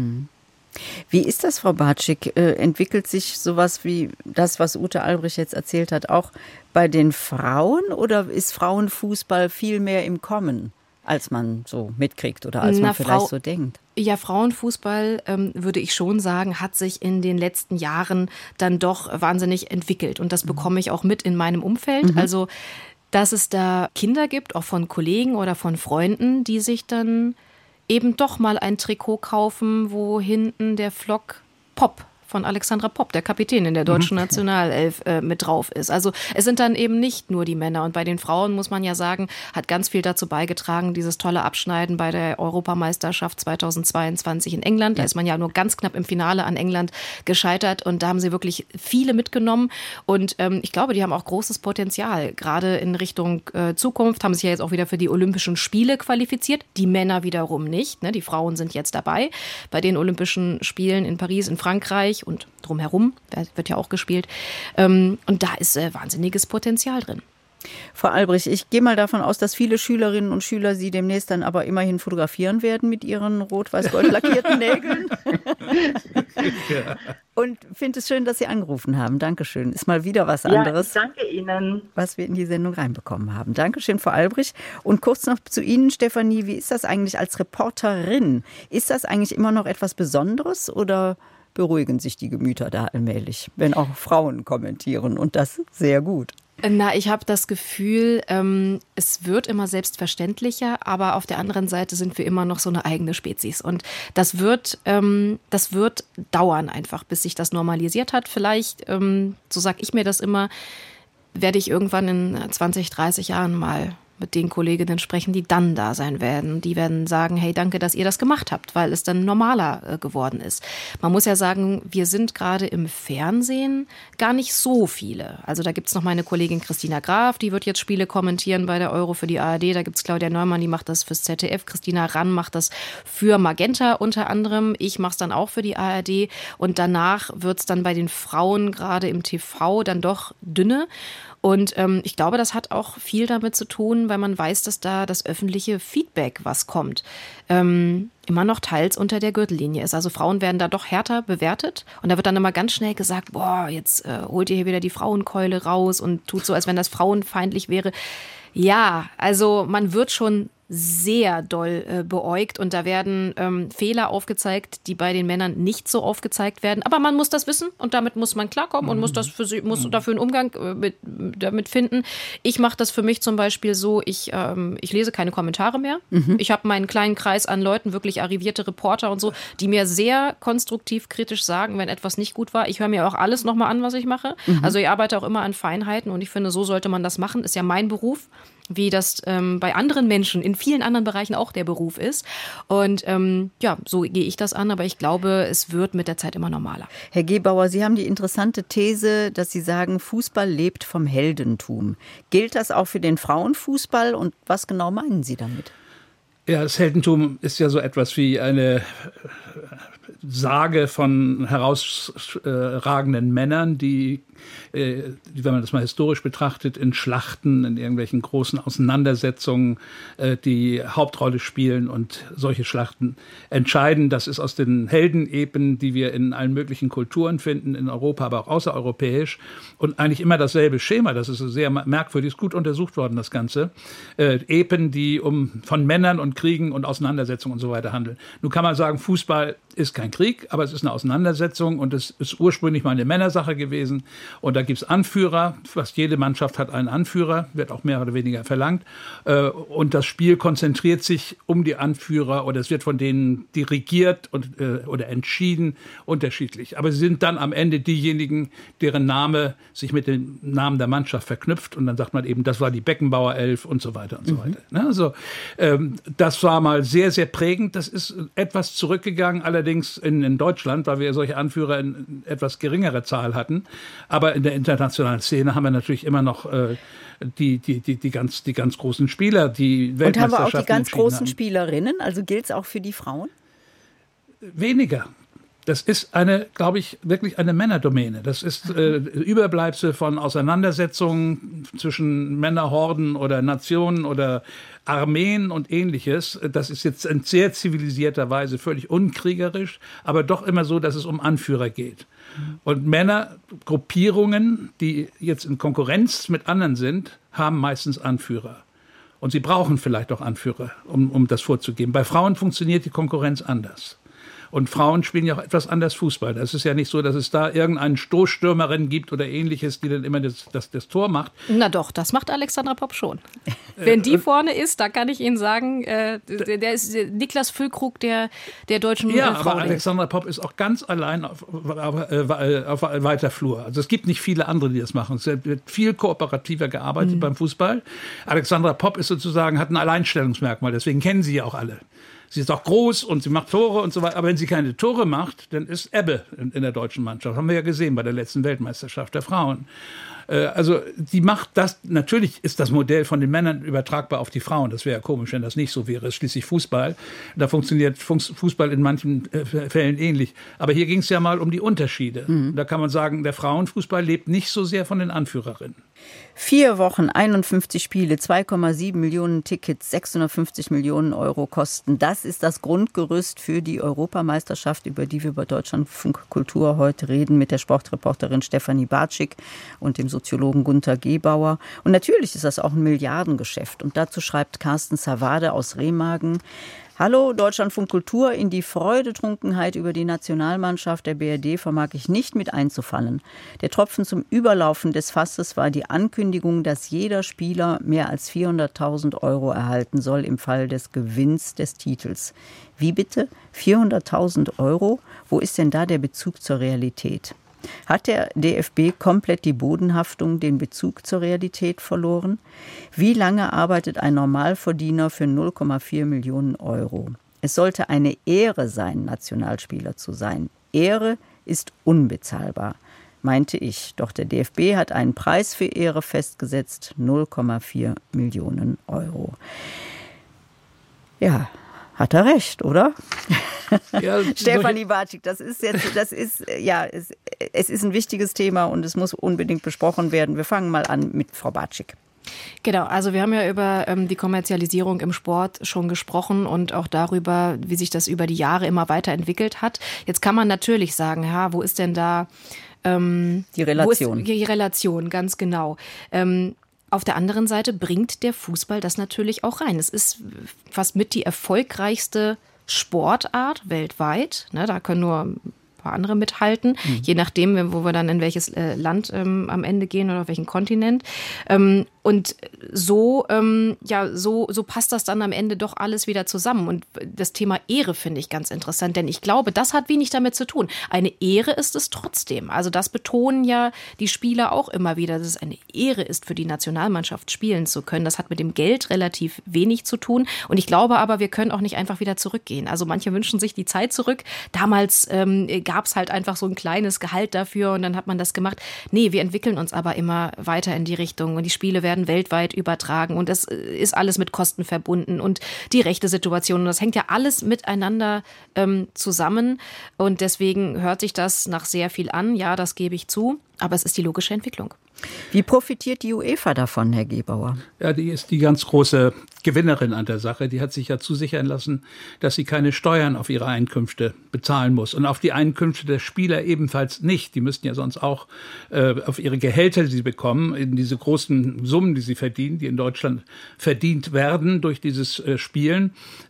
S2: Wie ist das, Frau Bartschik? Entwickelt sich sowas wie das, was Ute Albrecht jetzt erzählt hat, auch bei den Frauen oder ist Frauenfußball viel mehr im Kommen, als man so mitkriegt oder als man vielleicht so denkt?
S3: Ja, Frauenfußball, würde ich schon sagen, hat sich in den letzten Jahren dann doch wahnsinnig entwickelt. Und das bekomme ich auch mit in meinem Umfeld. Also, dass es da Kinder gibt, auch von Kollegen oder von Freunden, die sich dann eben doch mal ein Trikot kaufen, wo hinten der Flock Pop von Alexandra Popp, der Kapitän in der deutschen Nationalelf, mit drauf ist. Also es sind dann eben nicht nur die Männer. Und bei den Frauen, muss man ja sagen, hat ganz viel dazu beigetragen, dieses tolle Abschneiden bei der Europameisterschaft 2022 in England. Da ist man ja nur ganz knapp im Finale an England gescheitert. Und da haben sie wirklich viele mitgenommen. Und ich glaube, die haben auch großes Potenzial. Gerade in Richtung Zukunft haben sich ja jetzt auch wieder für die Olympischen Spiele qualifiziert. Die Männer wiederum nicht. Ne? Die Frauen sind jetzt dabei bei den Olympischen Spielen in Paris, in Frankreich und drumherum, wird ja auch gespielt. Und da ist wahnsinniges Potenzial drin.
S2: Frau Albrecht, ich gehe mal davon aus, dass viele Schülerinnen und Schüler Sie demnächst dann aber immerhin fotografieren werden mit Ihren rot-weiß-gold lackierten Nägeln. Ja. Und finde es schön, dass Sie angerufen haben. Dankeschön. Ist mal wieder was anderes.
S10: Ja, danke Ihnen.
S2: Was wir in die Sendung reinbekommen haben. Dankeschön, Frau Albrecht. Und kurz noch zu Ihnen, Stefanie. Wie ist das eigentlich als Reporterin? Ist das eigentlich immer noch etwas Besonderes oder beruhigen sich die Gemüter da allmählich, wenn auch Frauen kommentieren und das sehr gut?
S3: Na, ich habe das Gefühl, es wird immer selbstverständlicher, aber auf der anderen Seite sind wir immer noch so eine eigene Spezies. Und das wird dauern einfach, bis sich das normalisiert hat. Vielleicht, so sage ich mir das immer, werde ich irgendwann in 20, 30 Jahren mal mit den Kolleginnen sprechen, die dann da sein werden. Die werden sagen, hey, danke, dass ihr das gemacht habt, weil es dann normaler geworden ist. Man muss ja sagen, wir sind gerade im Fernsehen gar nicht so viele. Also da gibt es noch meine Kollegin Christina Graf, die wird jetzt Spiele kommentieren bei der Euro für die ARD. Da gibt es Claudia Neumann, die macht das fürs ZDF. Christina Rann macht das für Magenta unter anderem. Ich mache es dann auch für die ARD. Und danach wird es dann bei den Frauen gerade im TV dann doch dünne. Und ich glaube, das hat auch viel damit zu tun, weil man weiß, dass da das öffentliche Feedback, was kommt, immer noch teils unter der Gürtellinie ist. Also Frauen werden da doch härter bewertet. Und da wird dann immer ganz schnell gesagt, boah, jetzt holt ihr hier wieder die Frauenkeule raus und tut so, als wenn das frauenfeindlich wäre. Ja, also man wird schon sehr doll beäugt und da werden Fehler aufgezeigt, die bei den Männern nicht so aufgezeigt werden. Aber man muss das wissen und damit muss man klarkommen und muss dafür einen Umgang damit finden. Ich mache das für mich zum Beispiel so, ich lese keine Kommentare mehr. Ich habe meinen kleinen Kreis an Leuten, wirklich arrivierte Reporter und so, die mir sehr konstruktiv kritisch sagen, wenn etwas nicht gut war. Ich höre mir auch alles nochmal an, was ich mache. Also ich arbeite auch immer an Feinheiten und ich finde, so sollte man das machen. Ist ja mein Beruf, wie das bei anderen Menschen in vielen anderen Bereichen auch der Beruf ist. Und so gehe ich das an, aber ich glaube, es wird mit der Zeit immer normaler.
S2: Herr Gebauer, Sie haben die interessante These, dass Sie sagen, Fußball lebt vom Heldentum. Gilt das auch für den Frauenfußball und was genau meinen Sie damit?
S4: Ja, das Heldentum ist ja so etwas wie eine Sage von herausragenden Männern, die, wenn man das mal historisch betrachtet, in Schlachten, in irgendwelchen großen Auseinandersetzungen die Hauptrolle spielen und solche Schlachten entscheiden. Das ist aus den Heldenepen, die wir in allen möglichen Kulturen finden, in Europa, aber auch außereuropäisch. Und eigentlich immer dasselbe Schema. Das ist sehr merkwürdig, ist gut untersucht worden, das Ganze. Epen, die von Männern und Kriegen und Auseinandersetzungen und so weiter handeln. Nun kann man sagen, Fußball ist kein Krieg, aber es ist eine Auseinandersetzung und es ist ursprünglich mal eine Männersache gewesen. Und da gibt es Anführer, fast jede Mannschaft hat einen Anführer, wird auch mehr oder weniger verlangt. Und das Spiel konzentriert sich um die Anführer oder es wird von denen dirigiert oder entschieden, unterschiedlich. Aber sie sind dann am Ende diejenigen, deren Name sich mit dem Namen der Mannschaft verknüpft. Und dann sagt man eben, das war die Beckenbauer 11 und so weiter und so weiter. Also das war mal sehr, sehr prägend. Das ist etwas zurückgegangen, allerdings in Deutschland, weil wir solche Anführer in etwas geringere Zahl hatten. Aber in der internationalen Szene haben wir natürlich immer noch die ganz großen Spieler, die Weltmeisterschaften.
S2: Und haben wir auch die ganz großen Spielerinnen? Also gilt es auch für die Frauen?
S4: Weniger. Das ist glaube ich, wirklich eine Männerdomäne. Das ist Überbleibsel von Auseinandersetzungen zwischen Männerhorden oder Nationen oder Armeen und Ähnliches. Das ist jetzt in sehr zivilisierter Weise völlig unkriegerisch, aber doch immer so, dass es um Anführer geht. Und Männergruppierungen, die jetzt in Konkurrenz mit anderen sind, haben meistens Anführer. Und sie brauchen vielleicht auch Anführer, um das vorzugeben. Bei Frauen funktioniert die Konkurrenz anders. Und Frauen spielen ja auch etwas anders Fußball. Das ist ja nicht so, dass es da irgendeinen Stoßstürmerin gibt oder Ähnliches, die dann immer das Tor macht.
S3: Na doch, das macht Alexandra Popp schon. Wenn die vorne ist, da kann ich Ihnen sagen, der ist Niklas Füllkrug der deutschen Frau.
S4: Ja, aber Alexandra Popp ist auch ganz allein auf weiter Flur. Also es gibt nicht viele andere, die das machen. Es wird viel kooperativer gearbeitet beim Fußball. Alexandra Popp ist sozusagen, hat ein Alleinstellungsmerkmal, deswegen kennen sie ja auch alle. Sie ist auch groß und sie macht Tore und so weiter. Aber wenn sie keine Tore macht, dann ist Ebbe in der deutschen Mannschaft. Haben wir ja gesehen bei der letzten Weltmeisterschaft der Frauen. Also die macht das, natürlich ist das Modell von den Männern übertragbar auf die Frauen. Das wäre ja komisch, wenn das nicht so wäre. Es ist schließlich Fußball. Da funktioniert Fußball in manchen Fällen ähnlich. Aber hier ging es ja mal um die Unterschiede. Da kann man sagen, der Frauenfußball lebt nicht so sehr von den Anführerinnen.
S2: 4 Wochen, 51 Spiele, 2,7 Millionen Tickets, 650 Millionen Euro Kosten. Das ist das Grundgerüst für die Europameisterschaft, über die wir bei Deutschlandfunk Kultur heute reden, mit der Sportreporterin Stefanie Bartschik und dem Soziologen Gunther Gebauer. Und natürlich ist das auch ein Milliardengeschäft. Und dazu schreibt Carsten Zawade aus Remagen: Hallo, Deutschlandfunk Kultur, in die Freudetrunkenheit über die Nationalmannschaft der BRD vermag ich nicht mit einzufallen. Der Tropfen zum Überlaufen des Fasses war die Ankündigung, dass jeder Spieler mehr als 400.000 Euro erhalten soll im Fall des Gewinns des Titels. Wie bitte? 400.000 Euro? Wo ist denn da der Bezug zur Realität? Hat der DFB komplett die Bodenhaftung, den Bezug zur Realität verloren? Wie lange arbeitet ein Normalverdiener für 0,4 Millionen Euro? Es sollte eine Ehre sein, Nationalspieler zu sein. Ehre ist unbezahlbar, meinte ich. Doch der DFB hat einen Preis für Ehre festgesetzt, 0,4 Millionen Euro. Ja, hat er recht, oder? Ja, Stefanie Bartschik, es ist ein wichtiges Thema und es muss unbedingt besprochen werden. Wir fangen mal an mit Frau Bartschik.
S3: Genau, also wir haben ja über die Kommerzialisierung im Sport schon gesprochen und auch darüber, wie sich das über die Jahre immer weiterentwickelt hat. Jetzt kann man natürlich sagen, ja, wo ist denn da
S2: die Relation?
S3: Die Relation, ganz genau. Auf der anderen Seite bringt der Fußball das natürlich auch rein. Es ist fast mit die erfolgreichste Sportart weltweit. Ne, da können nur ein paar andere mithalten, je nachdem, wo wir dann in welches Land am Ende gehen oder auf welchen Kontinent. Und so passt das dann am Ende doch alles wieder zusammen. Und das Thema Ehre finde ich ganz interessant, denn ich glaube, das hat wenig damit zu tun. Eine Ehre ist es trotzdem. Also das betonen ja die Spieler auch immer wieder, dass es eine Ehre ist, für die Nationalmannschaft spielen zu können. Das hat mit dem Geld relativ wenig zu tun. Und ich glaube aber, wir können auch nicht einfach wieder zurückgehen. Also manche wünschen sich die Zeit zurück. Damals gab es halt einfach so ein kleines Gehalt dafür und dann hat man das gemacht. Nee, wir entwickeln uns aber immer weiter in die Richtung und die Spiele werden weltweit übertragen und das ist alles mit Kosten verbunden und die rechte Situation und das hängt ja alles miteinander zusammen und deswegen hört sich das nach sehr viel an, ja, das gebe ich zu, aber es ist die logische Entwicklung.
S2: Wie profitiert die UEFA davon, Herr Gebauer?
S4: Ja, die ist die ganz große Gewinnerin an der Sache. Die hat sich ja zusichern lassen, dass sie keine Steuern auf ihre Einkünfte bezahlen muss. Und auf die Einkünfte der Spieler ebenfalls nicht. Die müssten ja sonst auch auf ihre Gehälter, die sie bekommen, in diese großen Summen, die sie verdienen, die in Deutschland verdient werden durch dieses Spielen,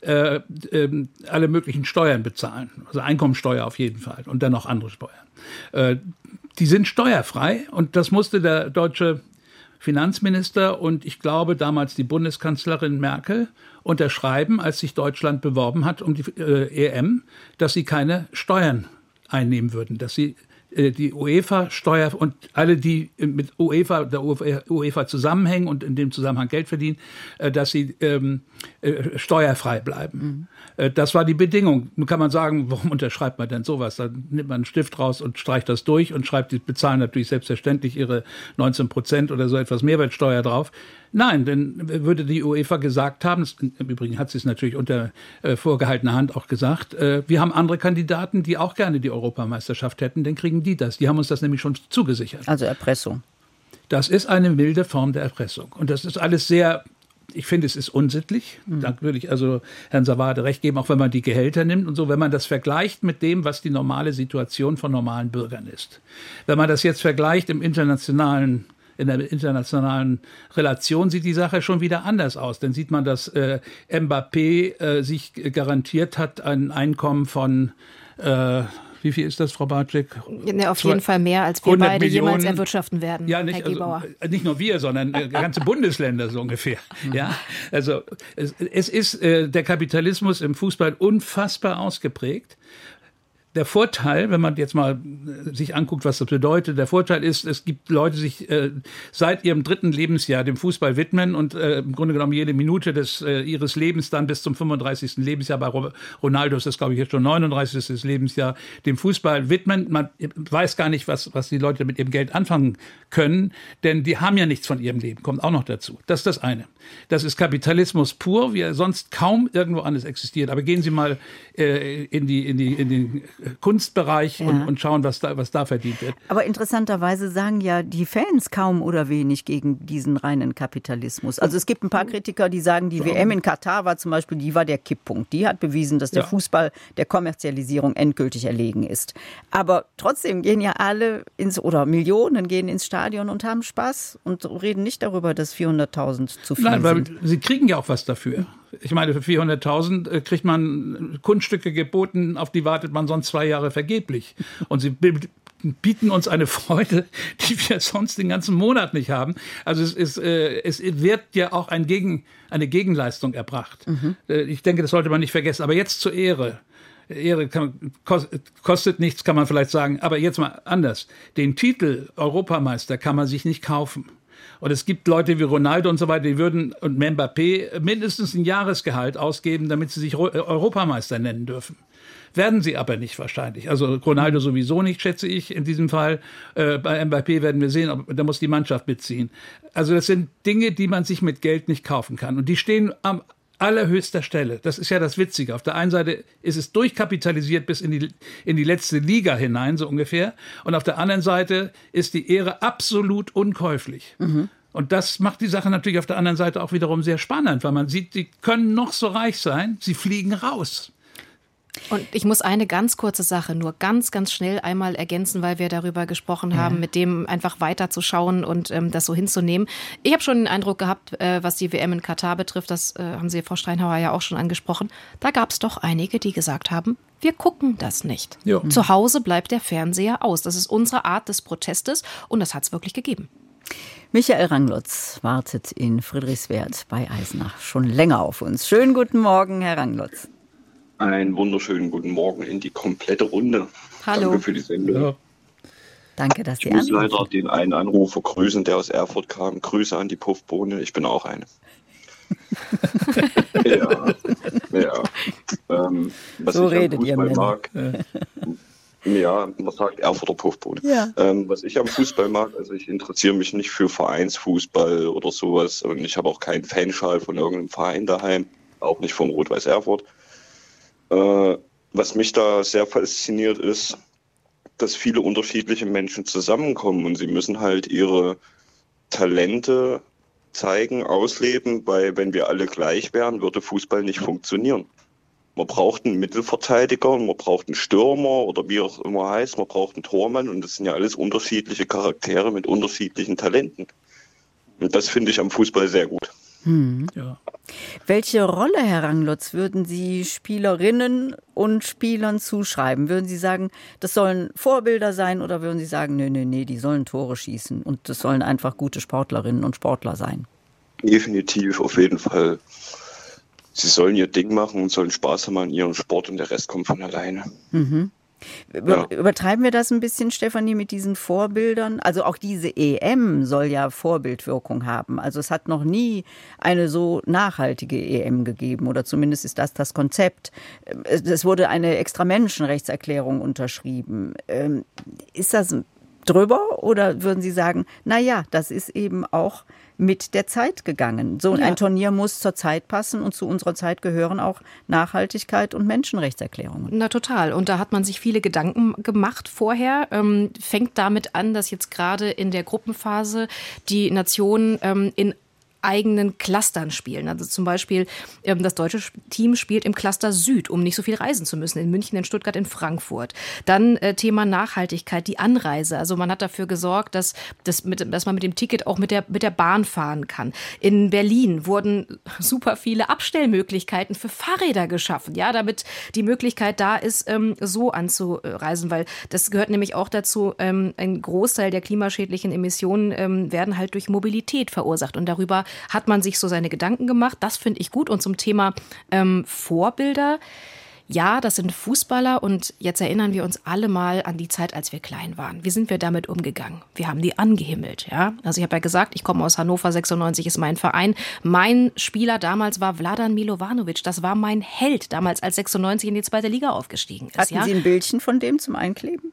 S4: alle möglichen Steuern bezahlen. Also Einkommensteuer auf jeden Fall und dann noch andere Steuern. Die sind steuerfrei und das musste der deutsche Finanzminister und ich glaube damals die Bundeskanzlerin Merkel unterschreiben, als sich Deutschland beworben hat um die EM, dass sie keine Steuern einnehmen würden, dass sie die UEFA-Steuer und alle, die mit der UEFA zusammenhängen und in dem Zusammenhang Geld verdienen, dass sie steuerfrei bleiben. Das war die Bedingung. Nun kann man sagen, warum unterschreibt man denn sowas? Dann nimmt man einen Stift raus und streicht das durch und schreibt, die bezahlen natürlich selbstverständlich ihre 19% oder so etwas Mehrwertsteuer drauf. Nein, denn würde die UEFA gesagt haben, im Übrigen hat sie es natürlich unter vorgehaltener Hand auch gesagt, wir haben andere Kandidaten, die auch gerne die Europameisterschaft hätten, dann kriegen die das. Die haben uns das nämlich schon zugesichert.
S2: Also Erpressung.
S4: Das ist eine milde Form der Erpressung. Und das ist alles sehr, ich finde, es ist unsittlich. Da würde ich also Herrn Savade recht geben, auch wenn man die Gehälter nimmt und so, wenn man das vergleicht mit dem, was die normale Situation von normalen Bürgern ist. Wenn man das jetzt vergleicht in der internationalen Relation sieht die Sache schon wieder anders aus. Dann sieht man, dass Mbappé sich garantiert hat ein Einkommen von, wie viel ist das, Frau Bartschek?
S3: Ja, auf jeden Fall mehr, als wir beide
S4: Millionen,
S3: jemals erwirtschaften werden,
S4: ja, nicht,
S3: Herr Gebauer.
S4: Also, nicht nur wir, sondern ganze Bundesländer so ungefähr. Ja, also es ist der Kapitalismus im Fußball unfassbar ausgeprägt. Der Vorteil, wenn man jetzt mal sich anguckt, was das bedeutet, der Vorteil ist, es gibt Leute, die sich seit ihrem 3. Lebensjahr dem Fußball widmen und im Grunde genommen jede Minute ihres Lebens dann bis zum 35. Lebensjahr, bei Ronaldo ist das, glaube ich, jetzt schon 39. Lebensjahr, dem Fußball widmen. Man weiß gar nicht, was die Leute mit ihrem Geld anfangen können, denn die haben ja nichts von ihrem Leben, kommt auch noch dazu. Das ist das eine. Das ist Kapitalismus pur, wie er sonst kaum irgendwo anders existiert. Aber gehen Sie mal in den Kunstbereich und schauen, was da verdient wird.
S2: Aber interessanterweise sagen ja die Fans kaum oder wenig gegen diesen reinen Kapitalismus. Also es gibt ein paar Kritiker, die sagen, die WM in Katar war zum Beispiel, die war der Kipppunkt. Die hat bewiesen, dass der Fußball der Kommerzialisierung endgültig erlegen ist. Aber trotzdem gehen ja alle oder Millionen gehen ins Stadion und haben Spaß und reden nicht darüber, dass 400.000 zu viel sind.
S4: Weil sie kriegen ja auch was dafür. Ich meine, für 400.000 kriegt man Kunststücke geboten, auf die wartet man sonst 2 Jahre vergeblich. Und sie bieten uns eine Freude, die wir sonst den ganzen Monat nicht haben. Also es wird ja auch eine Gegenleistung erbracht. Ich denke, das sollte man nicht vergessen. Aber jetzt zur Ehre. Ehre kostet nichts, kann man vielleicht sagen. Aber jetzt mal anders. Den Titel Europameister kann man sich nicht kaufen. Und es gibt Leute wie Ronaldo und so weiter, die würden und Mbappé mindestens ein Jahresgehalt ausgeben, damit sie sich Europameister nennen dürfen. Werden sie aber nicht wahrscheinlich. Also Ronaldo sowieso nicht, schätze ich in diesem Fall. Bei Mbappé werden wir sehen, da muss die Mannschaft mitziehen. Also das sind Dinge, die man sich mit Geld nicht kaufen kann. Und die stehen am allerhöchster Stelle. Das ist ja das Witzige. Auf der einen Seite ist es durchkapitalisiert bis in die letzte Liga hinein, so ungefähr. Und auf der anderen Seite ist die Ehre absolut unkäuflich. Und das macht die Sache natürlich auf der anderen Seite auch wiederum sehr spannend, weil man sieht, die können noch so reich sein, sie fliegen raus.
S3: Und ich muss eine ganz kurze Sache nur ganz, ganz schnell einmal ergänzen, weil wir darüber gesprochen haben, mit dem einfach weiterzuschauen und das so hinzunehmen. Ich habe schon den Eindruck gehabt, was die WM in Katar betrifft, das haben Sie, Frau Steinhauer, ja auch schon angesprochen, da gab es doch einige, die gesagt haben, wir gucken das nicht. Ja. Zu Hause bleibt der Fernseher aus. Das ist unsere Art des Protestes und das hat es wirklich gegeben.
S2: Michael Ranglotz wartet in Friedrichswerth bei Eisenach schon länger auf uns. Schönen guten Morgen, Herr Ranglotz.
S11: Einen wunderschönen guten Morgen in die komplette Runde.
S3: Hallo.
S11: Danke für die Sendung. Ja.
S2: Danke, dass Sie
S11: anrufen. Ich muss leider den einen Anrufer grüßen, der aus Erfurt kam. Grüße an die Puffbohne, ich bin auch eine. Was
S2: so
S11: ich
S2: redet ihr Männer.
S11: Mag, ja, man sagt Erfurter Puffbohne. Ja. Was ich am Fußball mag, also ich interessiere mich nicht für Vereinsfußball oder sowas und ich habe auch keinen Fanschal von irgendeinem Verein daheim, auch nicht von Rot-Weiß Erfurt. Was mich da sehr fasziniert ist, dass viele unterschiedliche Menschen zusammenkommen und sie müssen halt ihre Talente zeigen, ausleben, weil wenn wir alle gleich wären, würde Fußball nicht funktionieren. Man braucht einen Mittelverteidiger, man braucht einen Stürmer oder wie auch immer heißt, man braucht einen Tormann und das sind ja alles unterschiedliche Charaktere mit unterschiedlichen Talenten. Und das finde ich am Fußball sehr gut.
S2: Ja. Welche Rolle, Herr Ranglotz, würden Sie Spielerinnen und Spielern zuschreiben? Würden Sie sagen, das sollen Vorbilder sein oder würden Sie sagen, nee, die sollen Tore schießen und das sollen einfach gute Sportlerinnen und Sportler sein?
S11: Definitiv, auf jeden Fall. Sie sollen ihr Ding machen und sollen Spaß haben an ihrem Sport und der Rest kommt von alleine.
S2: Übertreiben wir das ein bisschen, Stefanie, mit diesen Vorbildern? Also auch diese EM soll ja Vorbildwirkung haben. Also es hat noch nie eine so nachhaltige EM gegeben oder zumindest ist das Konzept. Es wurde eine extra Menschenrechtserklärung unterschrieben. Ist das drüber oder würden Sie sagen, das ist eben auch mit der Zeit gegangen. So ein Turnier muss zur Zeit passen und zu unserer Zeit gehören auch Nachhaltigkeit und Menschenrechtserklärungen.
S3: Na total. Und da hat man sich viele Gedanken gemacht vorher. Fängt damit an, dass jetzt gerade in der Gruppenphase die Nationen in eigenen Clustern spielen. Also zum Beispiel das deutsche Team spielt im Cluster Süd, um nicht so viel reisen zu müssen. In München, in Stuttgart, in Frankfurt. Dann Thema Nachhaltigkeit, die Anreise. Also man hat dafür gesorgt, dass man mit dem Ticket auch mit der Bahn fahren kann. In Berlin wurden super viele Abstellmöglichkeiten für Fahrräder geschaffen, ja, damit die Möglichkeit da ist, so anzureisen, weil das gehört nämlich auch dazu, ein Großteil der klimaschädlichen Emissionen werden halt durch Mobilität verursacht und darüber hat man sich so seine Gedanken gemacht. Das finde ich gut. Und zum Thema Vorbilder. Ja, das sind Fußballer und jetzt erinnern wir uns alle mal an die Zeit, als wir klein waren. Wie sind wir damit umgegangen? Wir haben die angehimmelt, ja. Also ich habe ja gesagt, ich komme aus Hannover, 96 ist mein Verein. Mein Spieler damals war Vladan Milovanovic. Das war mein Held damals, als 96 in die 2. Liga aufgestiegen ist.
S2: Hatten Sie ein Bildchen von dem zum Einkleben?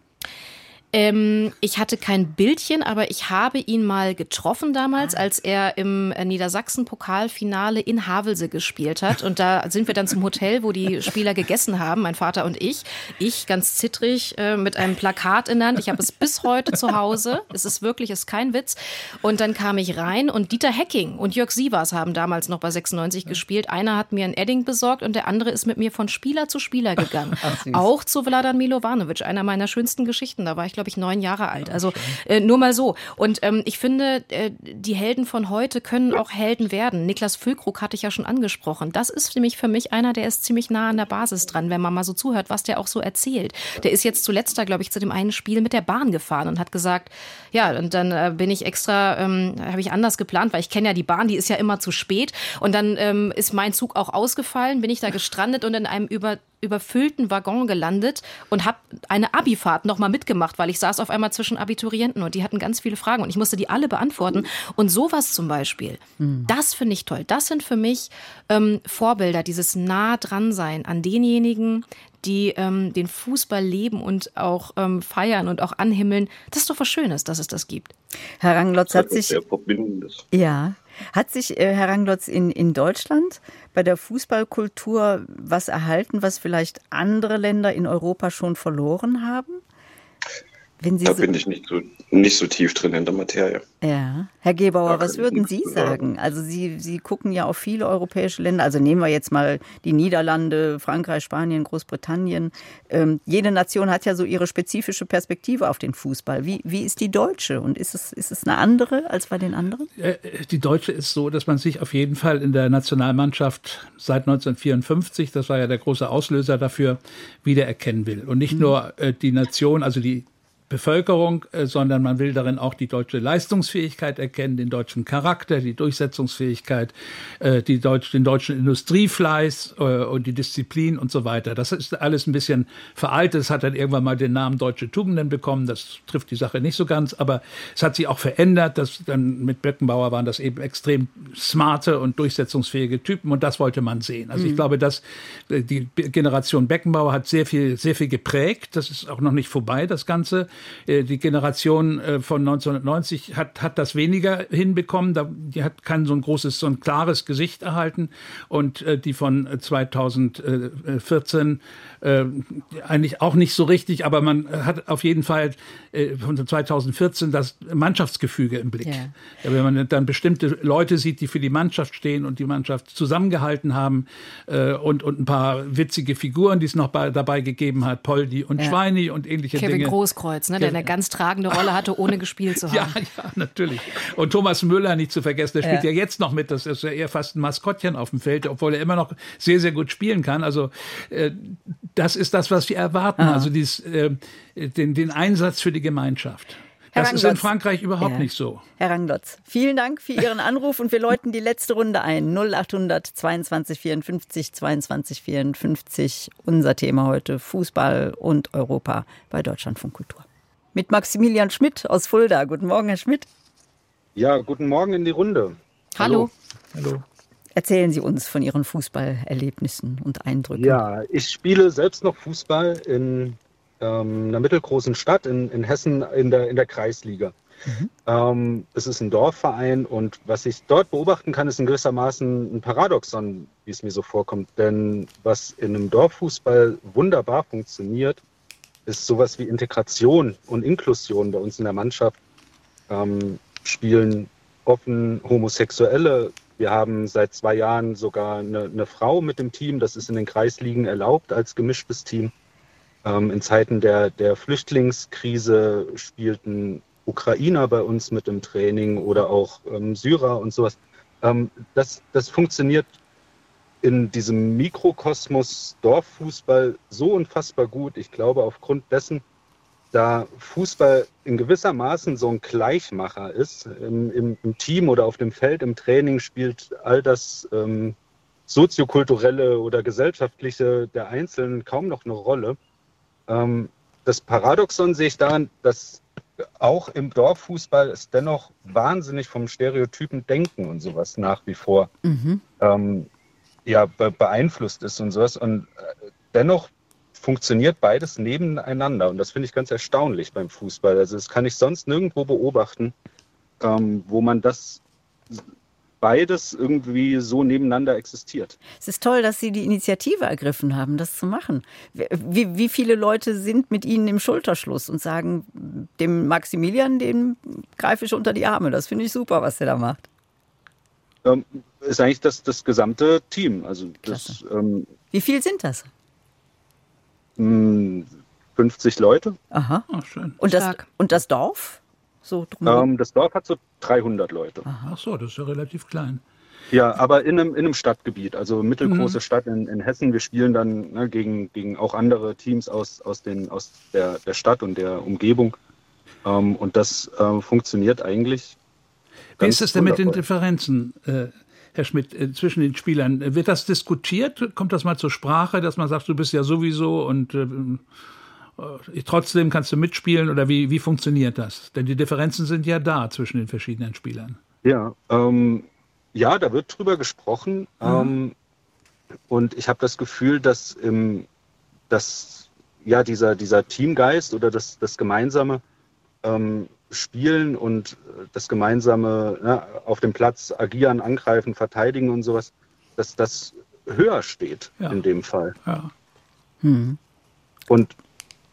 S3: Ich hatte kein Bildchen, aber ich habe ihn mal getroffen damals, als er im Niedersachsen-Pokalfinale in Havelse gespielt hat. Und da sind wir dann zum Hotel, wo die Spieler gegessen haben, mein Vater und ich. Ich ganz zittrig mit einem Plakat in der Hand. Ich habe es bis heute zu Hause. Es ist kein Witz. Und dann kam ich rein und Dieter Hecking und Jörg Sievers haben damals noch bei 96 gespielt. Einer hat mir ein Edding besorgt und der andere ist mit mir von Spieler zu Spieler gegangen. Auch zu Vladan Milovanovic, einer meiner schönsten Geschichten. Da war ich, glaube ich, 9 Jahre alt. Also nur mal so. Und ich finde, die Helden von heute können auch Helden werden. Niklas Füllkrug hatte ich ja schon angesprochen. Das ist nämlich für mich einer, der ist ziemlich nah an der Basis dran, wenn man mal so zuhört, was der auch so erzählt. Der ist jetzt zuletzt da, glaube ich, zu dem einen Spiel mit der Bahn gefahren und hat gesagt, ja, und dann bin ich extra, habe ich anders geplant, weil ich kenne ja die Bahn, die ist ja immer zu spät. Und dann ist mein Zug auch ausgefallen, bin ich da gestrandet und in einem überfüllten Waggon gelandet und habe eine Abifahrt nochmal mitgemacht, weil ich saß auf einmal zwischen Abiturienten und die hatten ganz viele Fragen und ich musste die alle beantworten. Und sowas zum Beispiel, das finde ich toll. Das sind für mich Vorbilder, dieses nah dran sein an denjenigen, die den Fußball leben und auch feiern und auch anhimmeln. Das ist doch was Schönes, dass es das gibt.
S2: Herr Ranglotz hat sich Herr Ranglotz in Deutschland bei der Fußballkultur was erhalten, was vielleicht andere Länder in Europa schon verloren haben?
S11: Da bin ich nicht so tief drin in der Materie.
S2: Ja. Herr Gebauer, was würden Sie sagen? Also Sie gucken ja auf viele europäische Länder. Also nehmen wir jetzt mal die Niederlande, Frankreich, Spanien, Großbritannien. Jede Nation hat ja so ihre spezifische Perspektive auf den Fußball. Wie ist die deutsche? Und ist es eine andere als bei den anderen?
S4: Die deutsche ist so, dass man sich auf jeden Fall in der Nationalmannschaft seit 1954, das war ja der große Auslöser dafür, wiedererkennen will. Und nicht nur die Nation, also die Bevölkerung, sondern man will darin auch die deutsche Leistungsfähigkeit erkennen, den deutschen Charakter, die Durchsetzungsfähigkeit, den deutschen Industriefleiß und die Disziplin und so weiter. Das ist alles ein bisschen veraltet. Es hat dann irgendwann mal den Namen Deutsche Tugenden bekommen. Das trifft die Sache nicht so ganz, aber es hat sich auch verändert. Dann mit Beckenbauer waren das eben extrem smarte und durchsetzungsfähige Typen und das wollte man sehen. Also ich glaube, dass die Generation Beckenbauer hat sehr viel geprägt. Das ist auch noch nicht vorbei, das Ganze. Die Generation von 1990 hat das weniger hinbekommen. Die hat kein so ein klares Gesicht erhalten. Und die von 2014 eigentlich auch nicht so richtig, aber man hat auf jeden Fall von 2014 das Mannschaftsgefüge im Blick. Ja. Wenn man dann bestimmte Leute sieht, die für die Mannschaft stehen und die Mannschaft zusammengehalten haben und ein paar witzige Figuren, die es noch dabei gegeben hat, Poldi und Schweini und ähnliche Dinge.
S3: Kevin Großkreuz, ne, der eine ganz tragende Rolle hatte, ohne gespielt zu haben.
S4: Ja, natürlich. Und Thomas Müller nicht zu vergessen, der spielt ja jetzt noch mit, das ist ja eher fast ein Maskottchen auf dem Feld, obwohl er immer noch sehr, sehr gut spielen kann. Also das ist das, was wir erwarten, also den Einsatz für die Gemeinschaft. Das ist in Frankreich überhaupt nicht so.
S2: Herr Ranglotz, vielen Dank für Ihren Anruf und wir läuten die letzte Runde ein. 0800 22 54 22 54. Unser Thema heute Fußball und Europa bei Deutschlandfunk Kultur. Mit Maximilian Schmidt aus Fulda. Guten Morgen, Herr Schmidt.
S12: Ja, guten Morgen in die Runde.
S3: Hallo.
S4: Hallo.
S2: Erzählen Sie uns von Ihren Fußballerlebnissen und Eindrücken.
S12: Ja, ich spiele selbst noch Fußball in einer mittelgroßen Stadt in Hessen in der Kreisliga. Es ist ein Dorfverein und was ich dort beobachten kann, ist in gewissermaßen ein Paradoxon, wie es mir so vorkommt. Denn was in einem Dorffußball wunderbar funktioniert, ist sowas wie Integration und Inklusion bei uns in der Mannschaft. Spielen offen Homosexuelle. Wir haben seit 2 Jahren sogar eine Frau mit dem Team. Das ist in den Kreisligen erlaubt als gemischtes Team. In Zeiten der Flüchtlingskrise spielten Ukrainer bei uns mit im Training oder auch Syrer und sowas. Das funktioniert in diesem Mikrokosmos Dorffußball so unfassbar gut. Ich glaube, aufgrund dessen, da Fußball in gewisser Maßen so ein Gleichmacher ist, im Team oder auf dem Feld, im Training spielt all das soziokulturelle oder gesellschaftliche der Einzelnen kaum noch eine Rolle. Das Paradoxon sehe ich daran, dass auch im Dorffußball es dennoch wahnsinnig vom stereotypen Denken und sowas nach wie vor beeinflusst ist und sowas. Und dennoch funktioniert beides nebeneinander. Und das finde ich ganz erstaunlich beim Fußball. Also das kann ich sonst nirgendwo beobachten, wo man das beides irgendwie so nebeneinander existiert.
S2: Es ist toll, dass Sie die Initiative ergriffen haben, das zu machen. Wie viele Leute sind mit Ihnen im Schulterschluss und sagen, dem Maximilian, dem greife ich unter die Arme. Das finde ich super, was der da macht.
S12: Ist eigentlich das gesamte Team. Also das,
S2: wie viel sind das?
S12: 50 Leute.
S2: Aha.
S4: Ach, schön.
S2: Und das Dorf? So
S12: das Dorf hat so 300 Leute.
S4: Ach so, das ist ja relativ klein.
S12: Ja, aber in einem Stadtgebiet, also mittelgroße Stadt in Hessen. Wir spielen dann gegen auch andere Teams aus der Stadt und der Umgebung. Und das funktioniert eigentlich.
S4: Wie ist es denn mit den Differenzen, Herr Schmidt, zwischen den Spielern? Wird das diskutiert? Kommt das mal zur Sprache, dass man sagt, du bist ja sowieso und trotzdem kannst du mitspielen? Oder wie funktioniert das? Denn die Differenzen sind ja da zwischen den verschiedenen Spielern.
S12: Ja, da wird drüber gesprochen. Und ich habe das Gefühl, dass dieser Teamgeist oder das gemeinsame Spielen und das gemeinsame auf dem Platz agieren, angreifen, verteidigen und sowas, dass das höher steht in dem Fall.
S4: Ja.
S12: Und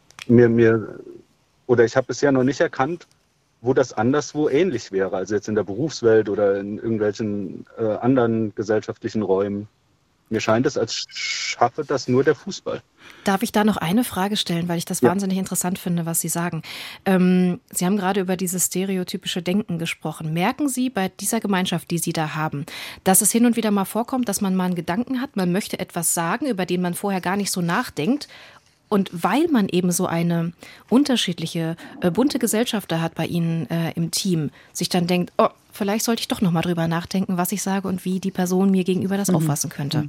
S12: ich habe bisher noch nicht erkannt, wo das anderswo ähnlich wäre, also jetzt in der Berufswelt oder in irgendwelchen anderen gesellschaftlichen Räumen. Mir scheint es, als schaffe das nur der Fußball.
S3: Darf ich da noch eine Frage stellen, weil ich das wahnsinnig interessant finde, was Sie sagen. Sie haben gerade über dieses stereotypische Denken gesprochen. Merken Sie bei dieser Gemeinschaft, die Sie da haben, dass es hin und wieder mal vorkommt, dass man mal einen Gedanken hat, man möchte etwas sagen, über den man vorher gar nicht so nachdenkt? Und weil man eben so eine unterschiedliche, bunte Gesellschaft da hat bei Ihnen im Team, sich dann denkt, oh, vielleicht sollte ich doch noch mal drüber nachdenken, was ich sage und wie die Person mir gegenüber das auffassen könnte.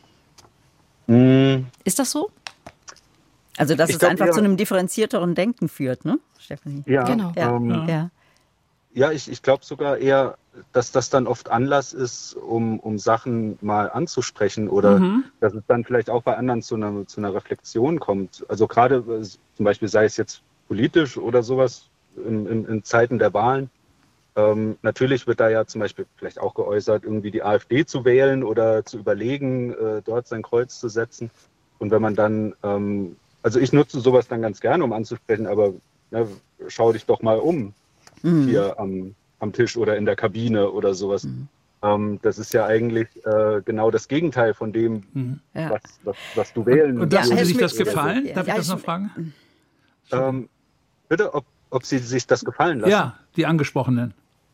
S3: Ist das so?
S2: Also, dass es einfach zu einem differenzierteren Denken führt, ne, Stefanie?
S12: Ja,
S3: genau.
S12: Ich glaube sogar eher, dass das dann oft Anlass ist, um Sachen mal anzusprechen oder dass es dann vielleicht auch bei anderen zu einer Reflexion kommt. Also gerade zum Beispiel sei es jetzt politisch oder sowas in Zeiten der Wahlen. Natürlich wird da ja zum Beispiel vielleicht auch geäußert, irgendwie die AfD zu wählen oder zu überlegen, dort sein Kreuz zu setzen. Und wenn man dann, also ich nutze sowas dann ganz gerne, um anzusprechen, aber schau dich doch mal um hier am Tisch oder in der Kabine oder sowas. Das ist ja eigentlich genau das Gegenteil von dem, was du wählen
S4: und hat sich das gefallen? Darf ich das noch fragen?
S12: Bitte, ob Sie sich das gefallen lassen?
S4: Ja, die Angesprochenen.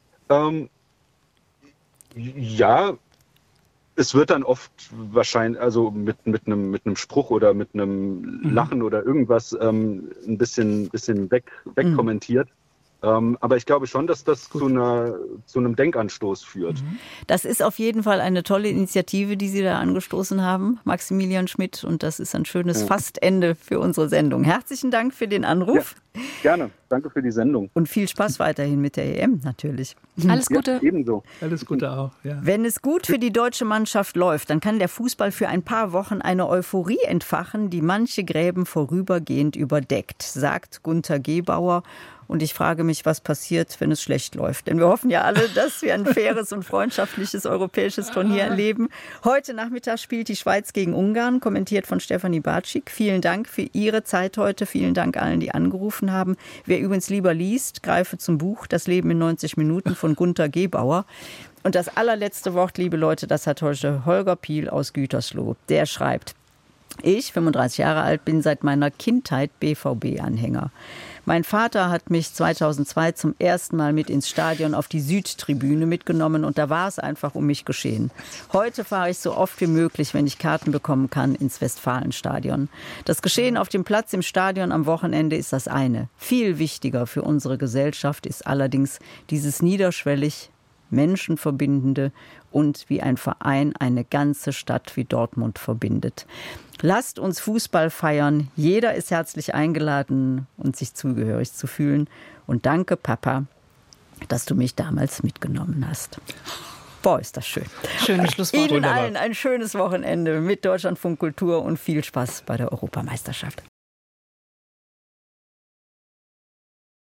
S12: Ja, es wird dann oft wahrscheinlich, also mit einem Spruch oder mit einem Lachen oder irgendwas ein bisschen wegkommentiert. Aber ich glaube schon, dass das zu einem Denkanstoß führt.
S2: Das ist auf jeden Fall eine tolle Initiative, die Sie da angestoßen haben, Maximilian Schmidt. Und das ist ein schönes Fastende für unsere Sendung. Herzlichen Dank für den Anruf.
S12: Ja, gerne. Danke für die Sendung.
S2: Und viel Spaß weiterhin mit der EM natürlich.
S3: Alles Gute.
S12: Ja, ebenso.
S4: Alles Gute auch. Ja.
S2: Wenn es gut für die deutsche Mannschaft läuft, dann kann der Fußball für ein paar Wochen eine Euphorie entfachen, die manche Gräben vorübergehend überdeckt, sagt Gunter Gebauer. Und ich frage mich, was passiert, wenn es schlecht läuft. Denn wir hoffen ja alle, dass wir ein faires und freundschaftliches europäisches Turnier erleben. Heute Nachmittag spielt die Schweiz gegen Ungarn, kommentiert von Stefanie Bartschik. Vielen Dank für Ihre Zeit heute. Vielen Dank allen, die angerufen haben. Wer übrigens lieber liest, greife zum Buch Das Leben in 90 Minuten von Gunter Gebauer. Und das allerletzte Wort, liebe Leute, das hat heute Holger Piel aus Gütersloh. Der schreibt: Ich, 35 Jahre alt, bin seit meiner Kindheit BVB-Anhänger. Mein Vater hat mich 2002 zum ersten Mal mit ins Stadion auf die Südtribüne mitgenommen und da war es einfach um mich geschehen. Heute fahre ich so oft wie möglich, wenn ich Karten bekommen kann, ins Westfalenstadion. Das Geschehen auf dem Platz im Stadion am Wochenende ist das eine. Viel wichtiger für unsere Gesellschaft ist allerdings dieses niederschwellig Menschenverbindende und wie ein Verein eine ganze Stadt wie Dortmund verbindet. Lasst uns Fußball feiern. Jeder ist herzlich eingeladen und sich zugehörig zu fühlen. Und danke, Papa, dass du mich damals mitgenommen hast. Boah, ist das schön.
S3: Schönes Schlusswort.
S2: Ihnen allen ein schönes Wochenende mit Deutschlandfunk Kultur und viel Spaß bei der Europameisterschaft.